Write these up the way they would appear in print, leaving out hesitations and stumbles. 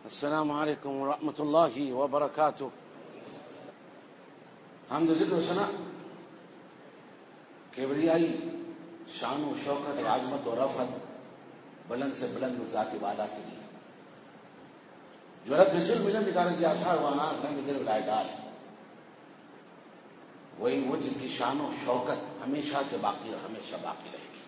السلام علیکم ورحمۃ اللہ وبرکاتہ. حمد و ذکر و ثنا کبریائی شان و شوکت و عظمت و رفعت بلند سے بلند ذات والا کے لیے جو رب رسول ملن نکالے کی آثار وانا رنگ ولایدار وہی وہ جس کی شان و شوکت ہمیشہ سے باقی اور ہمیشہ باقی رہے گی،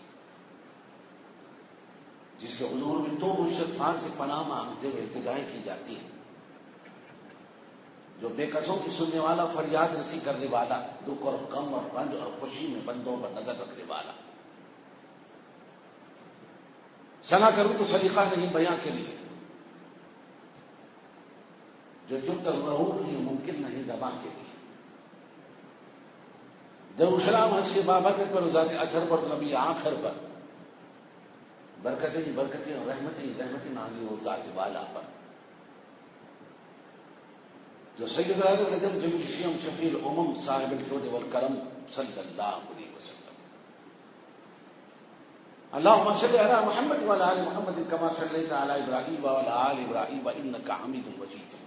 جس کے حضور میں تو استغفار سے پناہ مانگتے ہوئے التجائیں کی جاتی ہے، جو بے قصوں کی سننے والا، فریاد رسی کرنے والا، دکھ اور غم اور رنج اور خوشی میں بندوں پر نظر رکھنے والا. سنا کروں تو سلیقہ نہیں بیاں کے لیے، جو چپ تک رہوں یہ ممکن نہیں زبان کے لیے. درود حسین بابا کے پر ذات اثر پر نبی آخر پر برکتیں برکتیں اور رحمتیں نازل ہو ذات والا پر، جو سید اعظم نجم جل شیم شفیع الامم صاحب الجود والکرم صلی اللہ علیہ وسلم. اللهم صل علی محمد وعلی آل محمد کما صلیت علی ابراہیم وعلی آل ابراہیم انک حمید مجید.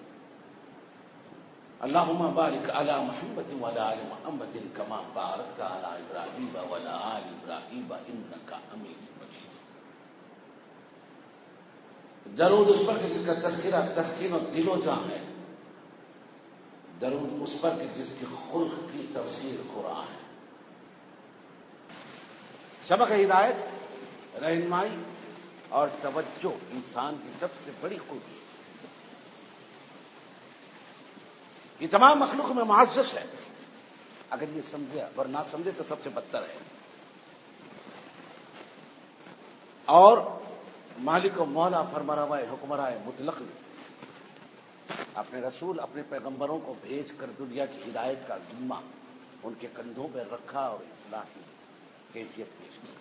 اللهم بارک علی محمد وعلی آل محمد کما بارکت علی ابراہیم وعلی آل ابراہیم انک حمید مجید. درود اس پر کہ جس کا تذکرہ تسکین اور دل و جان ہے، درود اس پر کہ جس کی خلق کی تفسیر قرآن ہے. سبق ہدایت، رہنمائی اور توجہ انسان کی سب سے بڑی خوبی، یہ تمام مخلوق میں معزز ہے. اگر یہ سمجھے اور نہ سمجھے تو سب سے بدتر ہے. اور مالک و مولا فرمانروائے حکمرائے مطلق نے اپنے رسول اپنے پیغمبروں کو بھیج کر دنیا کی ہدایت کا ذمہ ان کے کندھوں پہ رکھا اور اصلاح کی کیفیت پیش کی.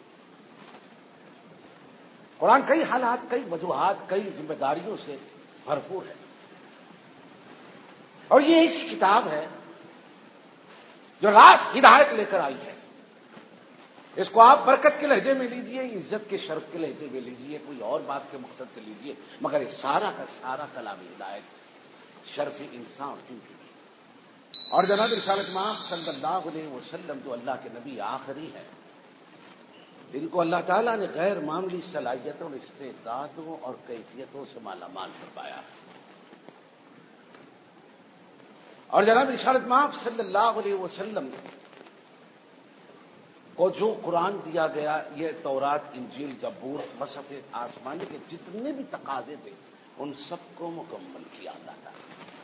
قرآن کئی حالات، کئی وجوہات، کئی ذمہ داریوں سے بھرپور ہے، اور یہ ایسی کتاب ہے جو راست ہدایت لے کر آئی ہے. اس کو آپ برکت کے لہجے میں لیجئے، عزت کے شرف کے لہجے میں لیجئے، کوئی اور بات کے مقصد سے لیجئے، مگر یہ سارا کا سارا کلام ہدایت شرف انسان اور جن کی. اور جناب رسالت مآب صلی اللہ علیہ وسلم جو اللہ کے نبی آخری ہیں، ان کو اللہ تعالیٰ نے غیر معمولی صلاحیتوں، استعدادوں اور کیفیتوں سے مالا مال فرمایا. اور جناب رسالت مآب صلی اللہ علیہ وسلم کو جو قرآن دیا گیا، یہ تورات، انجیل، زبور، مصحف آسمانی کے جتنے بھی تقاضے تھے ان سب کو مکمل کیا اللہ تعالیٰ.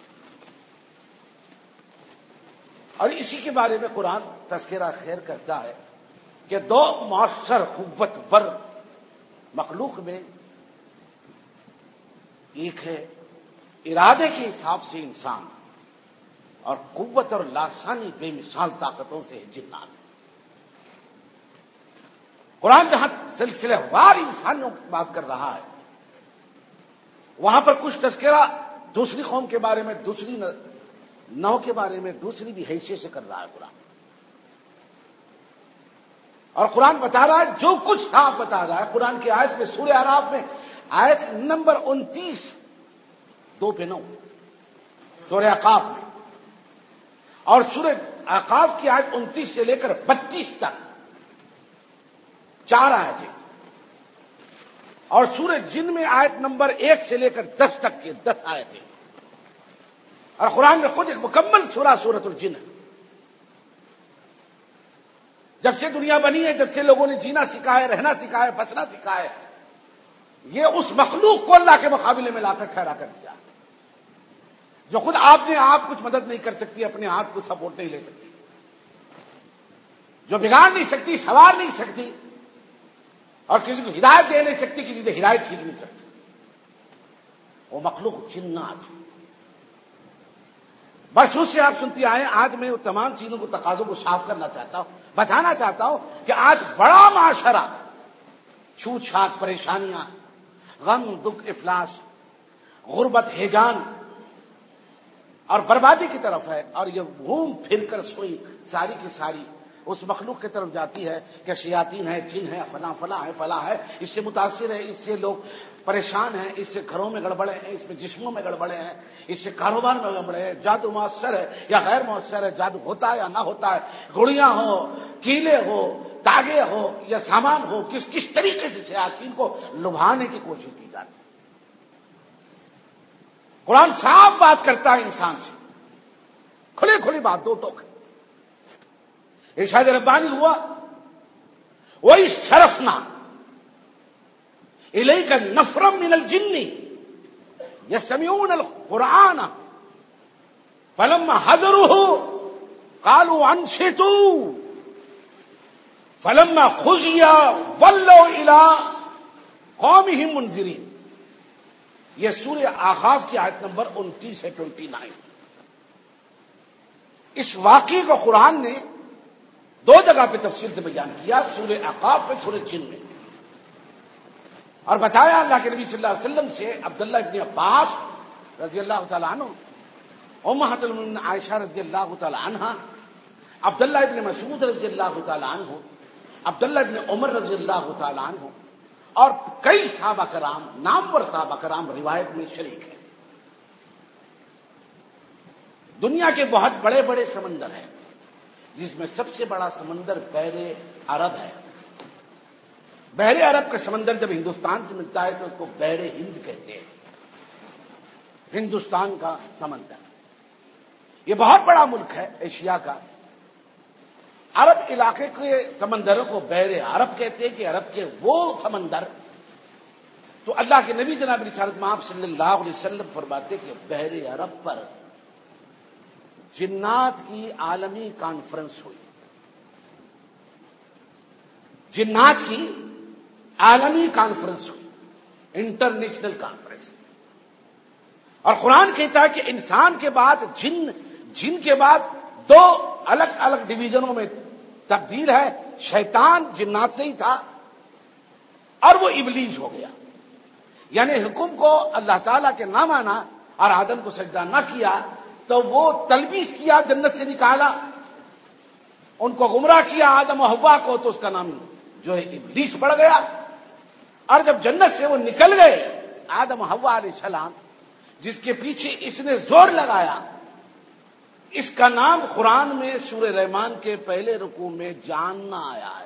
اور اسی کے بارے میں قرآن تذکرہ خیر کرتا ہے کہ دو مؤثر قوت ور مخلوق میں ایک ہے ارادے کے حساب سے انسان، اور قوت اور لاسانی بے مثال طاقتوں سے ہے جنات. قرآن جہاں سلسلہ وار انسانوں کی بات کر رہا ہے، وہاں پر کچھ تذکرہ دوسری قوم کے بارے میں، دوسری نو کے بارے میں، دوسری بھی حیثیت سے کر رہا ہے قرآن. اور قرآن بتا رہا ہے جو کچھ صاف بتا رہا ہے. قرآن کی آیت میں سورہ اعراف میں آیت نمبر 29 2 پہ 9 سورہ احقاف میں، اور سورہ احقاف کی آیت 29 سے لے کر 32 تک 4 آیتیں، اور سورہ جن میں آیت نمبر 1 سے لے کر 10 تک کے 10 آیتیں. اور قرآن میں خود ایک مکمل سورۃ الجن ہے. جب سے دنیا بنی ہے، جب سے لوگوں نے جینا سکھا ہے، رہنا سکھا ہے، بچنا سکھا ہے، یہ اس مخلوق کو اللہ کے مقابلے میں لا کر ٹھہرا کر دیا جو خود آپ نے آپ کچھ مدد نہیں کر سکتی، اپنے آپ کو سپورٹ نہیں لے سکتی، جو بگاڑ نہیں سکتی، سنوار نہیں سکتی، اور کسی کو ہدایت دے نہیں سکتی، کسی سے ہدایت کھینچ نہیں سکتی، وہ مخلوق جنات. بس اس سے آپ سنتی آئے. آج میں وہ تمام چیزوں کو، تقاضوں کو صاف کرنا چاہتا ہوں، بتانا چاہتا ہوں کہ آج بڑا معاشرہ چھوٹ چھاٹ، پریشانیاں، غم، دکھ، افلاس، غربت، ہیجان اور بربادی کی طرف ہے. اور یہ گھوم پھر کر سوئی ساری کی ساری اس مخلوق کی طرف جاتی ہے کہ شیاطین ہے، جن ہے، فلاں فلاں ہے، فلاں ہے، اس سے متاثر ہے، اس سے لوگ پریشان ہیں، اس سے گھروں میں گڑبڑیں ہیں، اس میں جسموں میں گڑبڑیں ہیں، اس سے کاروبار میں گڑبڑیں ہیں، جادو مؤثر ہے یا غیر مؤثر ہے، جادو ہوتا ہے یا نہ ہوتا ہے، گڑیاں ہو، کیلے ہو، تاگے ہو یا سامان ہو، کس طریقے سے شیاطین کو لبھانے کی کوشش کی جاتی ہے۔ قرآن صاف بات کرتا ہے انسان سے، کھلی کھلی بات، دو ٹوک ارشاد ربانی ہوا، وہی شرفنا الیک نفرا من الجن یستمعون القرآن فلما حضروه قالوا انصتوا فلما قضی ولوا الی قومهم منذرین۔ یہ سورہ اعراف کی آیت نمبر 29 ہے، 29۔ اس واقعے کو قرآن نے دو جگہ پہ تفصیل سے بیان کیا، سورہ اعراف میں، سورہ جن میں، اور بتایا اللہ کے نبی صلی اللہ علیہ وسلم سے عبداللہ ابن عباس رضی اللہ تعالی عنہ، امہات المؤمنین عائشہ رضی اللہ تعالی عنہا، عبداللہ ابن مسعود رضی اللہ تعالی عنہ، عبداللہ ابن عمر رضی اللہ تعالی عنہ، اور کئی صحابہ کرام، نامور صحابہ کرام روایت میں شریک ہیں۔ دنیا کے بہت بڑے بڑے سمندر ہیں، جس میں سب سے بڑا سمندر بحر عرب ہے۔ بحر عرب کا سمندر جب ہندوستان سے ملتا ہے تو اس کو بحر ہند کہتے ہیں، ہندوستان کا سمندر۔ یہ بہت بڑا ملک ہے ایشیا کا۔ عرب علاقے کے سمندروں کو بحر عرب کہتے ہیں کہ عرب کے وہ سمندر۔ تو اللہ کے نبی جناب رسالت مآب صلی اللہ علیہ وسلم فرماتے کہ بحر عرب پر جنات کی عالمی کانفرنس ہوئی، جنات کی عالمی کانفرنس ہوئی، انٹرنیشنل کانفرنس۔ اور قرآن کہتا ہے کہ انسان کے بعد جن کے بعد دو الگ الگ ڈویژنوں میں تبدیل ہے۔ شیطان جنات سے ہی تھا اور وہ ابلیس ہو گیا، یعنی حکم کو اللہ تعالیٰ کے نہ مانا اور آدم کو سجدہ نہ کیا تو وہ تلبیس کیا، جنت سے نکالا، ان کو گمراہ کیا آدم و حوا کو، تو اس کا نام جو ہے ابلیس پڑ گیا۔ اور جب جنت سے وہ نکل گئے آدم و حوا علیہ السلام، جس کے پیچھے اس نے زور لگایا، اس کا نام قرآن میں سورہ رحمان کے پہلے رکوع میں جاننا آیا ہے۔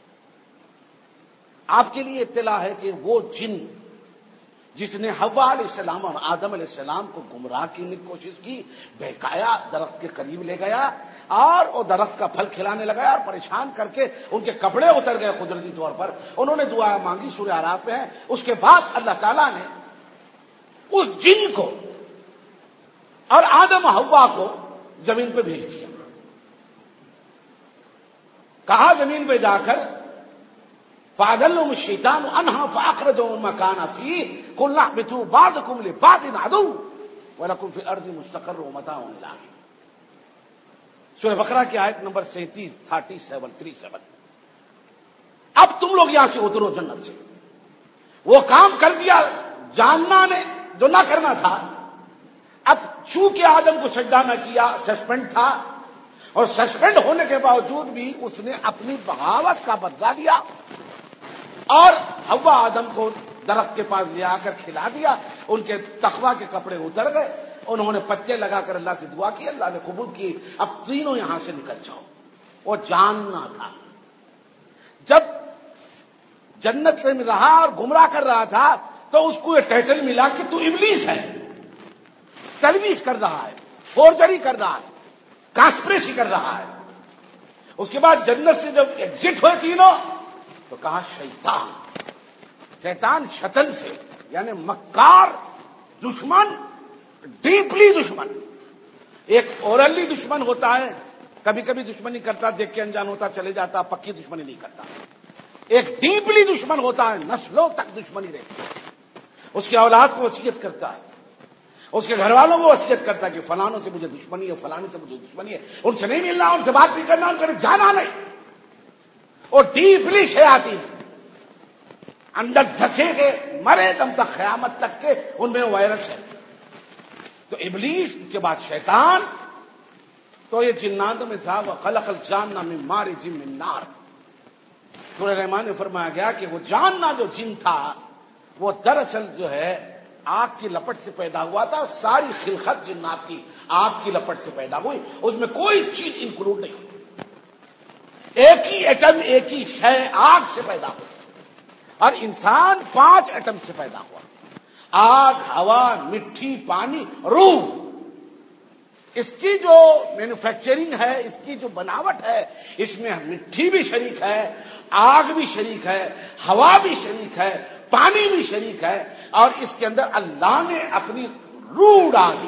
آپ کے لیے اطلاع ہے کہ وہ جن جس نے حوا علیہ السلام اور آدم علیہ السلام کو گمراہ کرنے کی کوشش کی، بہکایا، درخت کے قریب لے گیا اور وہ درخت کا پھل کھلانے لگا اور پریشان کر کے ان کے کپڑے اتر گئے قدرتی طور پر۔ انہوں نے دعا مانگی، سورہ اعراف میں ہے۔ اس کے بعد اللہ تعالیٰ نے اس جن کو اور آدم و حوا کو زمین پہ بھیج دیا، کہا زمین پہ جا کر فَأَذَلَّهُمُ الشَّيْطَانُ عَنْهَا فَأَخْرَجَهُم مِّمَّا كَانَ فِيهِ قُلْنَا اهْبِطُوا بَعْضُكُمْ لِبَعْضٍ عَدُوٌّ وَلَكُمْ فِي الْأَرْضِ مُسْتَقَرٌّ وَمَتَاعٌ إِلَىٰ حِينٍ۔ سورہ بقرہ کی آیت نمبر 37۔ اب تم لوگ یہاں سے اترو جنت سے۔ وہ کام کر دیا جاننا نے جو نہ کرنا تھا۔ اب چونکہ آدم کو سجدہ نہ کیا، سسپینڈ تھا، اور سسپینڈ ہونے کے باوجود بھی اس نے اپنی بغاوت کا بدلہ لیا اور حوا آدم کو درخت کے پاس لے آ کر کھلا دیا۔ ان کے تقویٰ کے کپڑے اتر گئے، انہوں نے پتے لگا کر اللہ سے دعا کی، اللہ نے قبول کی، اب تینوں یہاں سے نکل جاؤ۔ وہ جاننا تھا۔ جب جنت سے رہا اور گمراہ کر رہا تھا تو اس کو یہ ٹائٹل ملا کہ تو ابلیس ہے، تلبیس کر رہا ہے، فورجری کر رہا ہے، کانسپریسی کر رہا ہے۔ اس کے بعد جنت سے جب ایگزٹ ہوئے تینوں تو کہا شیطان، شیطان شتن سے یعنی مکار، دشمن، ڈیپلی دشمن۔ ایک اورلی دشمن ہوتا ہے، کبھی کبھی دشمنی کرتا، دیکھ کے انجان ہوتا چلے جاتا، پکی دشمنی نہیں کرتا۔ ایک ڈیپلی دشمن ہوتا ہے، نسلوں تک دشمنی رہتی ہے، اس کی اولاد کو وصیت کرتا ہے، اس کے گھر والوں کو وصیت کرتا ہے کہ فلانوں سے مجھے دشمنی ہے، فلانے سے مجھے دشمنی ہے، ان سے نہیں ملنا، ان سے بات نہیں کرنا، ان کو جانا نہیں۔ اور ڈیپلی شیاطین اندر دھسے کے مرے دم تک، قیامت تک کے ان میں وائرس ہے۔ تو ابلیس کے بعد شیطان، تو یہ جناتوں میں تھا، وَخَلَقَ الْجَانَّ مِن مَّارِجٍ مِّن نَّارٍ۔ سورہ رحمان میں فرمایا گیا کہ وہ جاننا جو جن تھا وہ دراصل جو ہے آگ کی لپٹ سے پیدا ہوا تھا. ساری خلقت جنات کی آگ کی لپٹ سے پیدا ہوئی, اس میں کوئی چیز انکلوڈ نہیں ہوتی. ایک ہی ایٹم, ایک ہی شے آگ سے پیدا ہوئی, اور انسان 5 ایٹم سے پیدا ہوا. آگ, ہوا, مٹی, پانی, روح. اس کی جو مینوفیکچرنگ ہے, اس کی جو بناوٹ ہے, اس میں مٹی بھی شریک ہے, آگ بھی شریک ہے, ہوا بھی شریک ہے, پانی بھی شریک ہے, اور اس کے اندر اللہ نے اپنی روح ڈالی.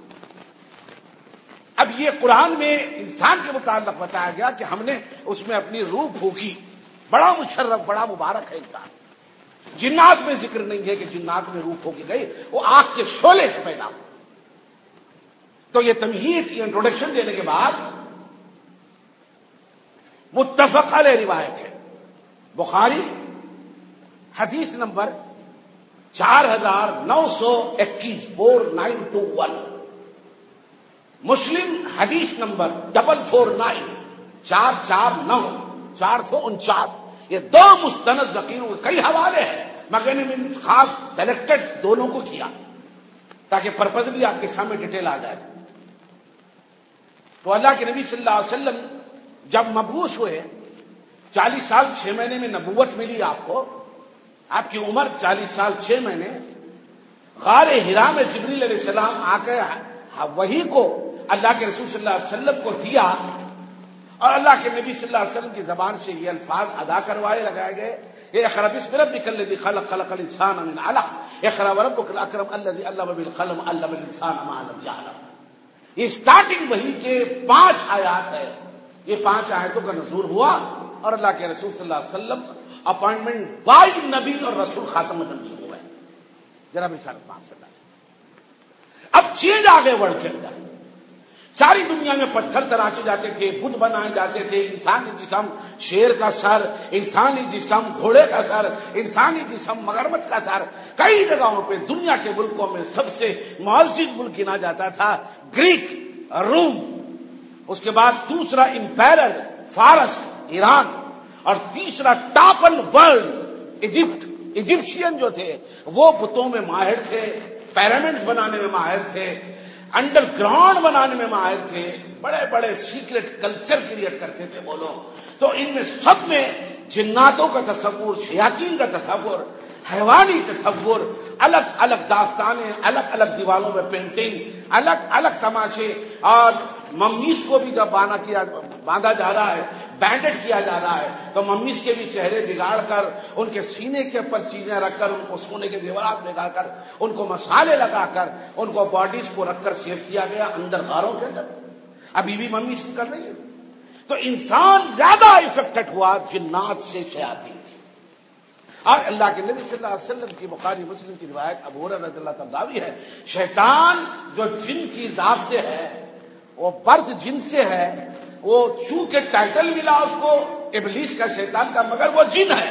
اب یہ قرآن میں انسان کے متعلق بتایا گیا کہ ہم نے اس میں اپنی روح پھونکی. بڑا مشرف, بڑا مبارک ہے انسان. جنات میں ذکر نہیں ہے کہ جنات میں روح پھونکی گئی, وہ آگ کے شعلے سے پیدا ہو. تو یہ تمہید کی انٹروڈکشن دینے کے بعد متفق علیہ روایت ہے. بخاری حدیث نمبر 4921 4921. مسلم حدیث نمبر 449 449 449. یہ 2 مستند ذکیروں کے کئی حوالے ہیں, مگر نے خاص سلیکٹڈ دونوں کو کیا تاکہ پرپز بھی آپ کے سامنے ڈیٹیل آ جائے. تو اللہ کے نبی صلی اللہ علیہ وسلم جب مبعوث ہوئے, 40 سال 6 مہینے میں نبوت ملی آپ کو. آپ کی عمر 40 سال 6 مہینے. غار حرا میں جبریل علیہ السلام آ کر وحی کو اللہ کے رسول صلی اللہ علیہ وسلم کو دیا, اور اللہ کے نبی صلی اللہ علیہ وسلم کی زبان سے یہ الفاظ ادا کروائے, لگائے گئے. اقرأ باسم ربک الذی خلق خلق الانسان من علق اقرأ وربک الاکرم الذی علم بالقلم علم الانسان ما لم یعلم. یہ اسٹارٹنگ وحی کے 5 آیات ہے. یہ 5 آیتوں کا نزول ہوا, اور اللہ کے رسول صلی اللہ علیہ وسلم اپائنٹمنٹ بائی نبی اور رسول خاتم النبی ہوئے. جناب رسالت صلی اللہ علیہ وسلم. اب چینج آگے بڑھ کے اندر ساری دنیا میں پتھر تراشے جاتے تھے, بت بنائے جاتے تھے. انسانی جسم شیر کا سر, انسانی جسم گھوڑے کا سر, انسانی جسم مگرمچھ کا سر. کئی جگہوں پہ دنیا کے ملکوں میں سب سے معزز ملک گنا جاتا تھا گریک, روم. اس کے بعد دوسرا امپائرر فارس, ایران, اور تیسرا ٹاپن ورلڈ ایجپٹ. ایجپشین جو تھے وہ بتوں میں ماہر تھے, پیرامڈز بنانے میں ماہر تھے, انڈر گراؤنڈ بنانے میں ماہر تھے, بڑے بڑے سیکرٹ کلچر کریٹ کرتے تھے وہ لوگ. تو ان میں سب میں جناتوں کا تصور, شیاطین کا تصور, حیوانی تصور, الگ الگ داستانیں, الگ الگ دیواروں میں پینٹنگ, الگ الگ تماشے. اور ممیز کو بھی جب باندھا جا رہا ہے, بینڈڈ کیا جا رہا ہے, تو ممیز کے بھی چہرے بگاڑ کر, ان کے سینے کے اوپر چیزیں رکھ کر, ان کو سونے کے زیورات لگا کر, ان کو مسالے لگا کر, ان کو باڈیز کو رکھ کر سیو کیا گیا اندر غاروں کے اندر. ابھی بھی ممیز کر رہی ہے. تو انسان زیادہ افیکٹڈ ہوا جنات سے, شیاطین سے. اور اللہ کے نبی صلی اللہ علیہ وسلم کی بخاری مسلم کی روایت ابو ہریرہ رضی اللہ تعالیٰ عنہ ہے, شیطان جو جن کی ذات سے ہے, وہ برد جن سے ہے. وہ چونکہ ٹائٹل ملا اس کو ابلیس کا, شیطان کا, مگر وہ جن ہے.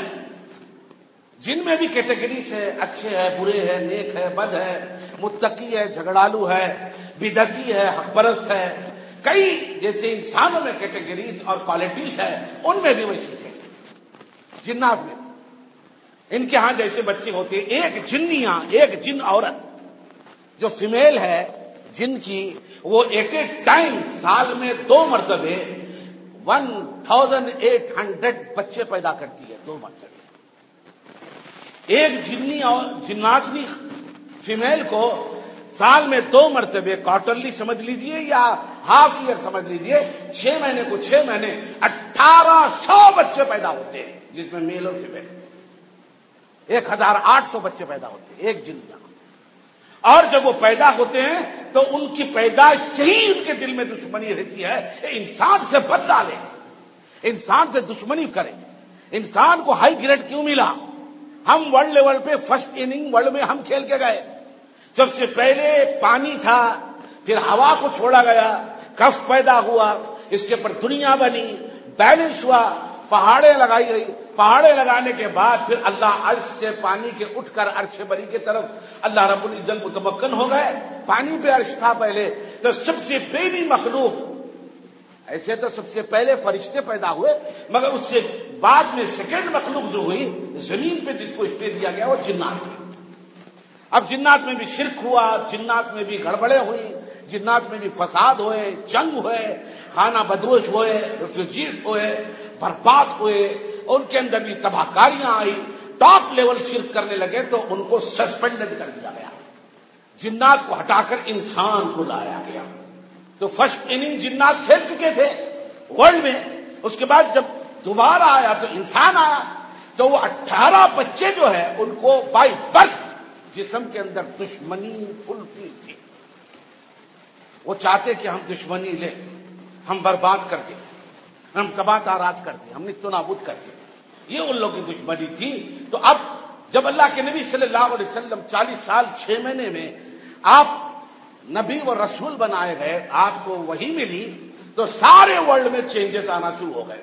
جن میں بھی کیٹیگریز ہے, اچھے ہے, برے ہے, نیک ہے, بد ہے, متقی ہے, جھگڑالو ہے, بدعتی ہے, حق پرست ہے. کئی جیسے انسانوں میں کیٹیگریز اور کوالٹیز ہے, ان میں بھی وہی ہے. جنات میں ان کے ہاں جیسے بچے ہوتے ہیں, ایک جنیاں, ایک جن عورت جو فیمیل ہے جن کی, وہ ایٹ اے ٹائم سال میں 2 مرتبے 1800 بچے پیدا کرتی ہے. 2 مرتبے. ایک جنی اور جناتنی فیمیل کو سال میں 2 مرتبے, کوارٹرلی سمجھ لیجئے یا ہاف ایئر سمجھ لیجئے, 6 مہینے کو 6 مہینے 1800 بچے پیدا ہوتے ہیں, جس میں میل اور فیمیل 1800 بچے پیدا ہوتے ہیں ایک جن کا. اور جب وہ پیدا ہوتے ہیں تو ان کی پیدائش سے ہی ان کے دل میں دشمنی رہتی ہے, انسان سے بدلہ لیں, انسان سے دشمنی کریں. انسان کو ہائی گریڈ کیوں ملا؟ ہم ورلڈ لیول پہ فرسٹ اننگ ورلڈ میں ہم کھیل کے گئے. سب سے پہلے پانی تھا, پھر ہوا کو چھوڑا گیا, کف پیدا ہوا, اس کے اوپر دنیا بنی, بیلنس ہوا, پہاڑیں لگائی گئی. پہاڑیں لگانے کے بعد پھر اللہ عرش سے پانی کے اٹھ کر عرش بری کی طرف اللہ رب العزت متمکن ہو گئے. پانی پہ عرش تھا پہلے, تو سب سے پہلی مخلوق, ایسے تو سب سے پہلے فرشتے پیدا ہوئے, مگر اس سے بعد میں سیکنڈ مخلوق جو ہوئی زمین پہ جس کو اسٹے دیا گیا وہ جنات تھے. اب جنات میں بھی شرک ہوا، جنات میں بھی گڑبڑیں ہوئی، جنات میں بھی فساد ہوئے، جنگ ہوئے، خانہ بدوش ہوئے، ریفیوجیز ہوئے، برباد ہوئے، ان کے اندر بھی تباہ کاریاں آئی، ٹاپ لیول شرک کرنے لگے تو ان کو سسپینڈڈ کر دیا گیا، جنات کو ہٹا کر انسان کو لایا گیا۔ تو فرسٹ اننگ جنات کھیل چکے تھے ورلڈ میں، اس کے بعد جب دوبارہ آیا تو انسان آیا، تو وہ 18 بچے جو ہے ان کو بائی برتھ جسم کے اندر دشمنی فل فیل تھی، وہ چاہتے کہ ہم دشمنی لیں، ہم برباد کر دیں، ہم تباہ تاراج کر دیں، ہم نیست و نابود کر دیں، یہ ان لوگوں کی دشمنی تھی۔ تو اب جب اللہ کے نبی صلی اللہ علیہ وسلم 40 سال 6 مہینے میں آپ نبی و رسول بنائے گئے، آپ کو وحی ملی، تو سارے ورلڈ میں چینجز آنا شروع ہو گئے۔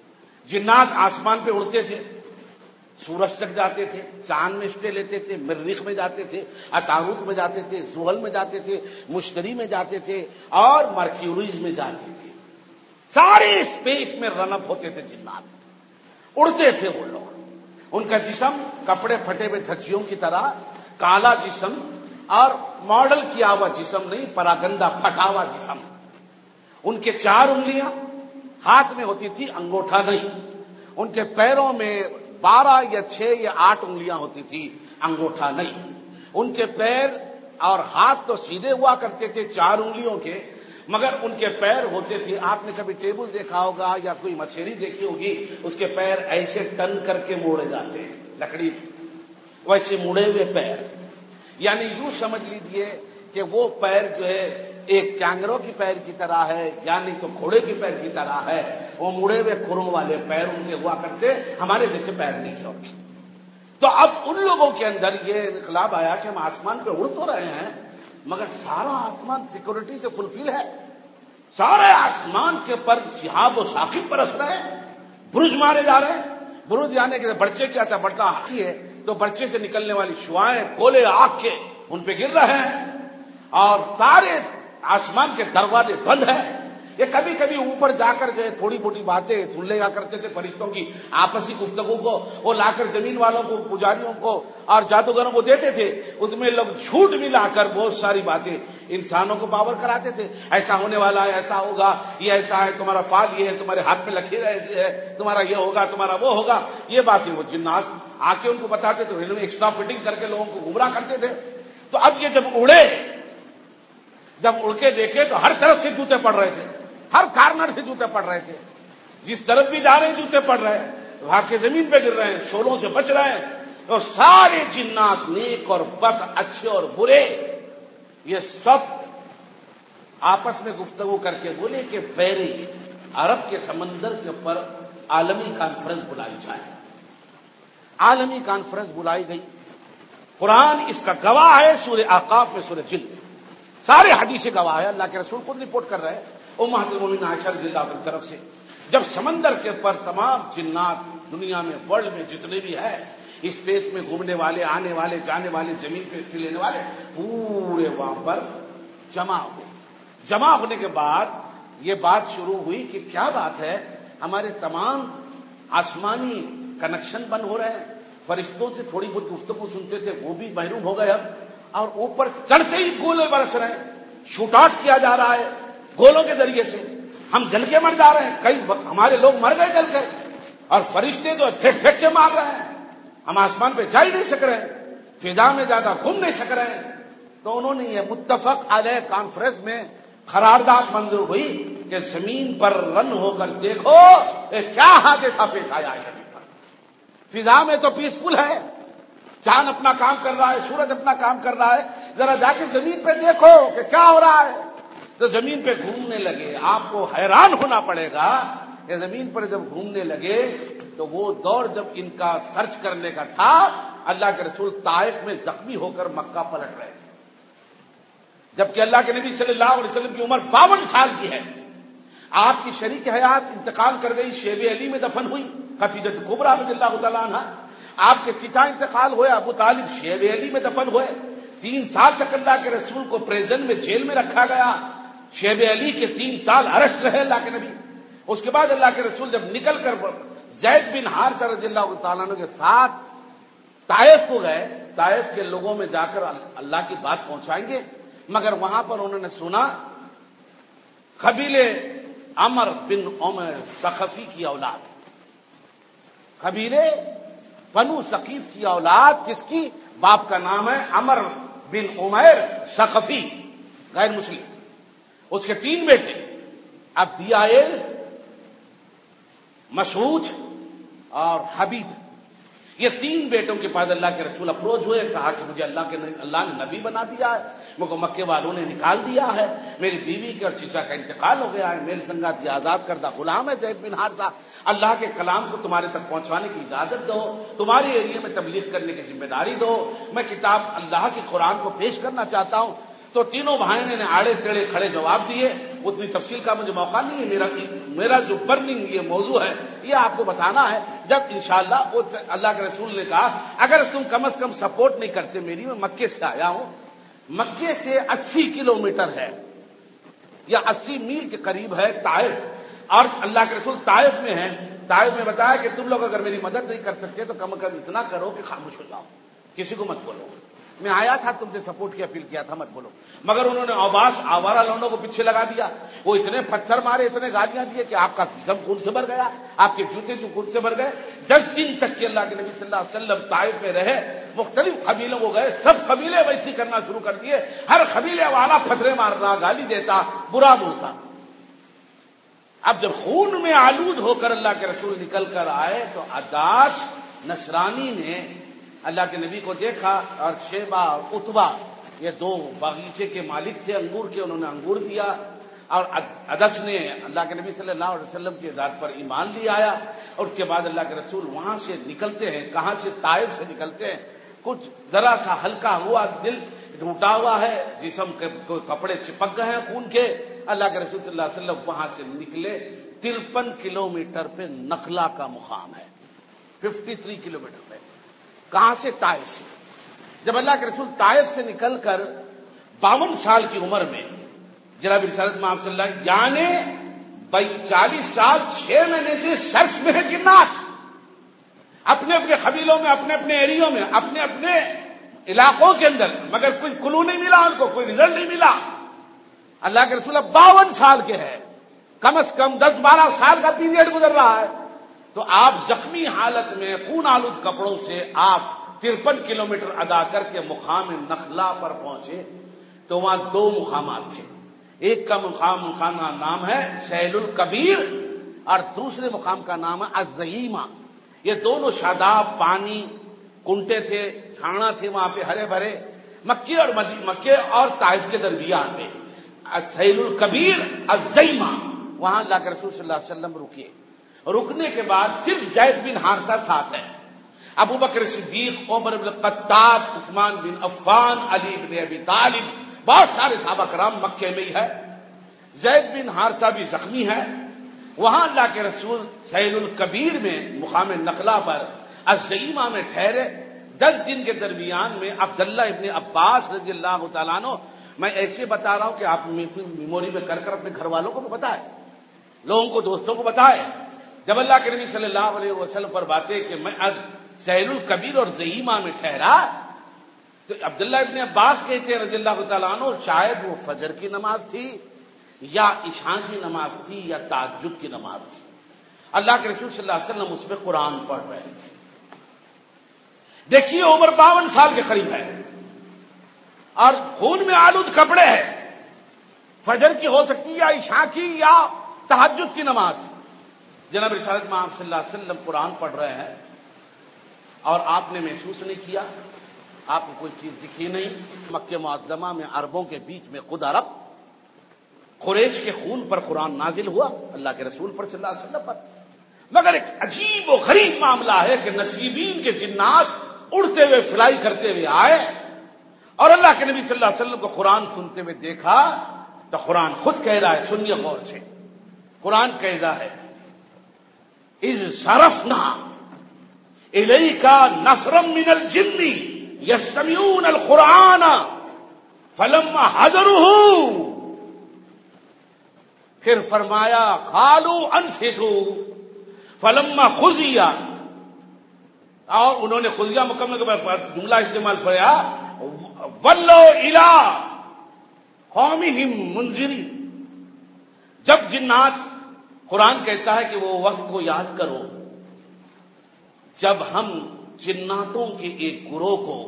جنات آسمان پہ اڑتے تھے، سورج تک جاتے تھے، چاند میں اسٹے لیتے تھے، مریخ میں جاتے تھے، عطارد میں جاتے تھے، زحل میں جاتے تھے، مشتری میں جاتے تھے اور مرکیوریز میں جاتے تھے، سارے اسپیس میں رن اپ ہوتے تھے، جنات اڑتے تھے وہ لوگ، ان کا جسم کپڑے پھٹے ہوئے دھچیوں کی طرح کالا جسم اور ماڈل کیا ہوا جسم نہیں، پراگندہ پھٹا ہوا جسم، ان کے 4 انگلیاں ہاتھ میں ہوتی تھی، انگوٹھا نہیں، ان کے پیروں میں 12 یا 6 یا 8 انگلیاں ہوتی تھی، انگوٹھا نہیں، ان کے پیر اور ہاتھ تو سیدھے ہوا کرتے تھے 4 انگلیوں کے، مگر ان کے پیر ہوتے تھے، آپ نے کبھی ٹیبل دیکھا ہوگا یا کوئی مشیری دیکھی ہوگی، اس کے پیر ایسے ٹن کر کے موڑے جاتے ہیں لکڑی، ویسے مڑے ہوئے پیر، یعنی یوں سمجھ لیجئے کہ وہ پیر جو ہے ایک کینگرو کی پیر کی طرح ہے، یعنی تو گھوڑے کی پیر کی طرح ہے، وہ مڑے ہوئے کھروں والے پیر ان کے ہوا کرتے، ہمارے جیسے پیر نہیں ہوتے۔ تو اب ان لوگوں کے اندر یہ انقلاب آیا کہ ہم آسمان پہ اڑ تو رہے ہیں، مگر سارا آسمان سیکورٹی سے فلفل ہے، سارے آسمان کے پر شہاب و ثاقب برس رہے ہیں، برج مارے جا رہے ہیں، برج جانے کے برچے کیا تھا، بڑتا ہاتھی ہے، تو برچے سے نکلنے والی شعائیں گولے آگ کے ان پہ گر رہے ہیں، اور سارے آسمان کے دروازے بند ہیں۔ یہ کبھی کبھی اوپر جا کر جو ہے تھوڑی موٹی باتیں سن لیا کرتے تھے فرشتوں کی آپسی گفتگو کو، وہ لا کر زمین والوں کو، پجاریوں کو اور جادوگروں کو دیتے تھے، اس میں لوگ جھوٹ ملا کر بہت ساری باتیں انسانوں کو پاور کراتے تھے، ایسا ہونے والا ہے، ایسا ہوگا، یہ ایسا ہے، تمہارا فال یہ ہے، تمہارے ہاتھ میں لکیر ایسے ہے، تمہارا یہ ہوگا، تمہارا وہ ہوگا، یہ باتیں وہ جنات آ کے ان کو بتاتے تھے، انہوں نے ایکسٹرا فٹنگ کر کے لوگوں کو گمراہ کرتے تھے۔ تو اب یہ جب اڑے، جب اڑ کے دیکھے تو ہر طرف سے جوتے پڑ رہے تھے، ہر کارنر سے جوتے پڑ رہے تھے، جس طرف بھی جا رہے ہیں جوتے پڑ رہے ہیں، وہاں کے زمین پہ گر رہے ہیں، شولوں سے بچ رہے ہیں۔ تو سارے جنات نیک اور بد، اچھے اور برے، یہ سب آپس میں گفتگو کر کے بولے کہ بحری عرب کے سمندر کے اوپر عالمی کانفرنس بلائی جائے۔ عالمی کانفرنس بلائی گئی، قرآن اس کا گواہ ہے، سورہ احقاف میں، سورہ جن، سارے حدیث گواہ ہے، اللہ کے رسول خود رپورٹ کر رہے ہیں امہات المومنین عائشہ رضی اللہ عنہا کی طرف سے، جب سمندر کے اوپر تمام جنات دنیا میں، ورلڈ میں جتنے بھی ہیں، اسپیس میں گھومنے والے، آنے والے، جانے والے، زمین پہ اسٹے لینے والے، پورے وہاں پر جمع ہوئے۔ جمع ہونے کے بعد یہ بات شروع ہوئی کہ کیا بات ہے، ہمارے تمام آسمانی کنیکشن بند ہو رہے ہیں، فرشتوں سے تھوڑی بہت گفتگو سنتے تھے وہ بھی محروم ہو گئے اب، اور اوپر چڑھتے ہی گولے برس رہے ہیں، شوٹ آؤٹ کیا جا رہا ہے گولوں کے ذریعے سے، ہم جل کے مر جا رہے ہیں، کئی ہمارے لوگ مر گئے جل کر، اور فرشتے تو پھینک پھینک کے مار رہے ہیں، ہم آسمان پہ جا ہی نہیں سک رہے ہیں، فضا میں زیادہ گھوم نہیں سک رہے ہیں۔ تو انہوں نے یہ متفق علیہ کانفرنس میں قرارداد منظور ہوئی کہ زمین پر رن ہو کر دیکھو یہ کیا حادثہ پیش آیا ہے، زمین پر فضا میں تو پیسفل ہے، چاند اپنا کام کر رہا ہے، سورج اپنا کام کر رہا ہے، ذرا جا کے زمین پہ دیکھو کہ کیا ہو رہا ہے۔ تو زمین پہ گھومنے لگے، آپ کو حیران ہونا پڑے گا کہ زمین پر جب گھومنے لگے تو وہ دور جب ان کا سرچ کرنے کا تھا، اللہ کے رسول طائف میں زخمی ہو کر مکہ پلٹ رہے تھے، جبکہ اللہ کے نبی صلی اللہ علیہ وسلم کی عمر 52 سال کی ہے، آپ کی شریک حیات انتقال کر گئی، شیب علی میں دفن ہوئی، خدیجہ کبریٰ رضی اللہ تعالیٰ عنہا، آپ کے چچا انتقال ہوئے، ابو طالب شیب علی میں دفن ہوئے، 3 سال تک اللہ کے رسول کو پریزن میں جیل میں رکھا گیا، شیب علی کے 3 سال ارسٹ رہے اللہ کے نبی۔ اس کے بعد اللہ کے رسول جب نکل کر زید بن حارثہ رضی اللہ تعالیٰ عنہ کے ساتھ طائف کو گئے طائف کے لوگوں میں جا کر اللہ کی بات پہنچائیں گے، مگر وہاں پر انہوں نے سنا قبیلے عمر بن عمر ثقفی کی اولاد، قبیلے بنو ثقیف کی اولاد، کس کی؟ باپ کا نام ہے عمر بن عمیر ثقفی، غیر مسلم، اس کے 3 بیٹے، عبدیائل، مسعود اور حبیب، یہ 3 بیٹوں کے پاس اللہ کے رسول اپروچ ہوئے، کہا کہ مجھے اللہ نے نبی بنا دیا ہے، مجھ کو مکے والوں نے نکال دیا ہے، میری بیوی کے اور چچا کا انتقال ہو گیا ہے، میرے سنگات یہ آزاد کردہ غلام ہے زید بن حارثہ، اللہ کے کلام کو تمہارے تک پہنچانے کی اجازت دو، تمہاری ایریا میں تبلیغ کرنے کی ذمہ داری دو، میں کتاب اللہ کی قرآن کو پیش کرنا چاہتا ہوں۔ تو تینوں بھائیوں نے آڑے ٹیڑے کھڑے جواب دیے، اتنی تفصیل کا مجھے موقع نہیں ہے، میرا جو برننگ یہ موضوع ہے یہ آپ کو بتانا ہے، جب انشاءاللہ وہ اللہ کے رسول نے کہا اگر تم کم از کم سپورٹ نہیں کرتے میری، میں مکے سے آیا ہوں، مکے سے 80 کلومیٹر ہے یا 80 میل کے قریب ہے طائف، اور اللہ کے رسول طائف میں ہیں، طائف میں بتایا کہ تم لوگ اگر میری مدد نہیں کر سکتے تو کم از کم اتنا کرو کہ خاموش ہو جاؤ، کسی کو مت بولو، میں آیا تھا تم سے سپورٹ کی اپیل کیا تھا، مت بولو، مگر انہوں نے آوارہ لونڈوں کو پیچھے لگا دیا، وہ اتنے پتھر مارے، اتنے گالیاں دیے کہ آپ کا جسم خون سے بھر گیا، آپ کے جوتے جو خون سے بھر گئے۔ 10 دن تک کہ اللہ کے نبی صلی اللہ علیہ وسلم طائف میں رہے، مختلف قبیلوں کو گئے، سب قبیلے ویسی کرنا شروع کر دیے، ہر قبیلے والا پتھرے مار رہا، گالی دیتا، برا بولتا۔ اب جب خون میں آلود ہو کر اللہ کے رسول نکل کر آئے تو عداش نصرانی نے اللہ کے نبی کو دیکھا، اور شیبہ اور عتبہ یہ 2 باغیچے کے مالک تھے انگور کے، انہوں نے انگور دیا، اور عدس نے اللہ کے نبی صلی اللہ علیہ وسلم کی ذات پر ایمان لے آیا، اور اس کے بعد اللہ کے رسول وہاں سے نکلتے ہیں، کہاں سے؟ طائف سے نکلتے ہیں، کچھ ذرا سا ہلکا ہوا، دل ٹوٹا ہوا ہے، جسم کے کپڑے چپک گئے ہیں خون کے، اللہ کے رسول صلی اللہ علیہ وسلم وہاں سے نکلے، 53 کلومیٹر پہ نخلا کا مقام ہے، 53 کلومیٹر پہ، کہاں سے؟ طائف سے۔ جب اللہ کے رسول طائف سے نکل کر 52 سال کی عمر میں جناب رسالت مآب صلی اللہ یعنی 40 سال 6 مہینے سے سرچ میں ہے جنات، اپنے اپنے قبیلوں میں، اپنے اپنے ایریوں میں، اپنے اپنے علاقوں کے اندر، مگر کوئی کلو نہیں ملا ان کو، کوئی رزلٹ نہیں ملا۔ اللہ کے رسول اب 52 سال کے ہیں، کم از کم 10-12 سال کا پیریڈ گزر رہا ہے، تو آپ زخمی حالت میں خون آلود کپڑوں سے آپ 53 کلومیٹر ادا کر کے مقام نخلا پر پہنچے، تو وہاں 2 مقامات تھے، ایک کا مقام کا نام ہے سیل الکبیر، اور دوسرے مقام کا نام ہے الزئیمہ، یہ دونوں شاداب پانی کنٹے تھے، چھانا تھے وہاں پہ ہرے بھرے، مکے اور طائف کے درمیان میں، سیل الکبیر الزئیمہ، وہاں اللہ کے رسول صلی اللہ علیہ وسلم رکے، رکنے کے بعد صرف زید بن حارثہ ساتھ ہے، ابو بکر صدیق، عمر بن الخطاب، عثمان بن عفان، علی بن ابی طالب، بہت سارے صحابہ کرام مکے میں ہی ہے، زید بن حارثہ بھی زخمی ہے، وہاں اللہ کے رسول سیل الکبیر میں مقام نخلا پر الزئیمہ میں ٹھہرے، 10 دن کے درمیان میں عبداللہ ابن عباس رضی اللہ تعالیٰ عنہ، میں ایسے بتا رہا ہوں کہ آپ میموری میں کر اپنے گھر والوں کو بھی بتائیں، لوگوں کو، دوستوں کو بتائیں، جب اللہ کے نبی صلی اللہ علیہ وسلم پر باتیں کہ میں از سیل الکبیر اور زئیمہ میں ٹھہرا، تو عبداللہ ابن عباس کہتے ہیں رضی اللہ تعالیٰ عنہ شاید وہ فجر کی نماز تھی یا عشاء کی نماز تھی یا تہجد کی نماز تھی، اللہ کے رسول صلی اللہ علیہ وسلم اس میں قرآن پڑھ رہے تھے۔ دیکھیے عمر 52 سال کے قریب ہے اور خون میں آلود کپڑے ہیں، فجر کی ہو سکتی ہے یا عشاء کی یا تہجد کی نماز، جناب رسالت مآب صلی اللہ علیہ وسلم قرآن پڑھ رہے ہیں، اور آپ نے محسوس نہیں کیا، آپ کو کوئی چیز دکھی نہیں، مکہ معظمہ میں عربوں کے بیچ میں خود عرب، قریش کے خون پر قرآن نازل ہوا، اللہ کے رسول پر صلی اللہ علیہ وسلم پر، مگر ایک عجیب و غریب معاملہ ہے کہ نصیبین کے جنات اڑتے ہوئے فلائی کرتے ہوئے آئے، اور اللہ کے نبی صلی اللہ علیہ وسلم کو قرآن سنتے ہوئے دیکھا، تو قرآن خود کہہ رہا ہے، سنیے غور سے، قرآن کہہ رہا ہے اذ صرفنا الیک نفرا من الجن یستمعون القرآن فلما حضروه، پھر فرمایا قالوا انصتوا فلما قضی اور انہوں نے خزیہ مکمل کے بعد جملہ استعمال کیا ولو الی قومہم منذرین. جب جنات، قرآن کہتا ہے کہ وہ وقت کو یاد کرو جب ہم جناتوں کے ایک گروہ کو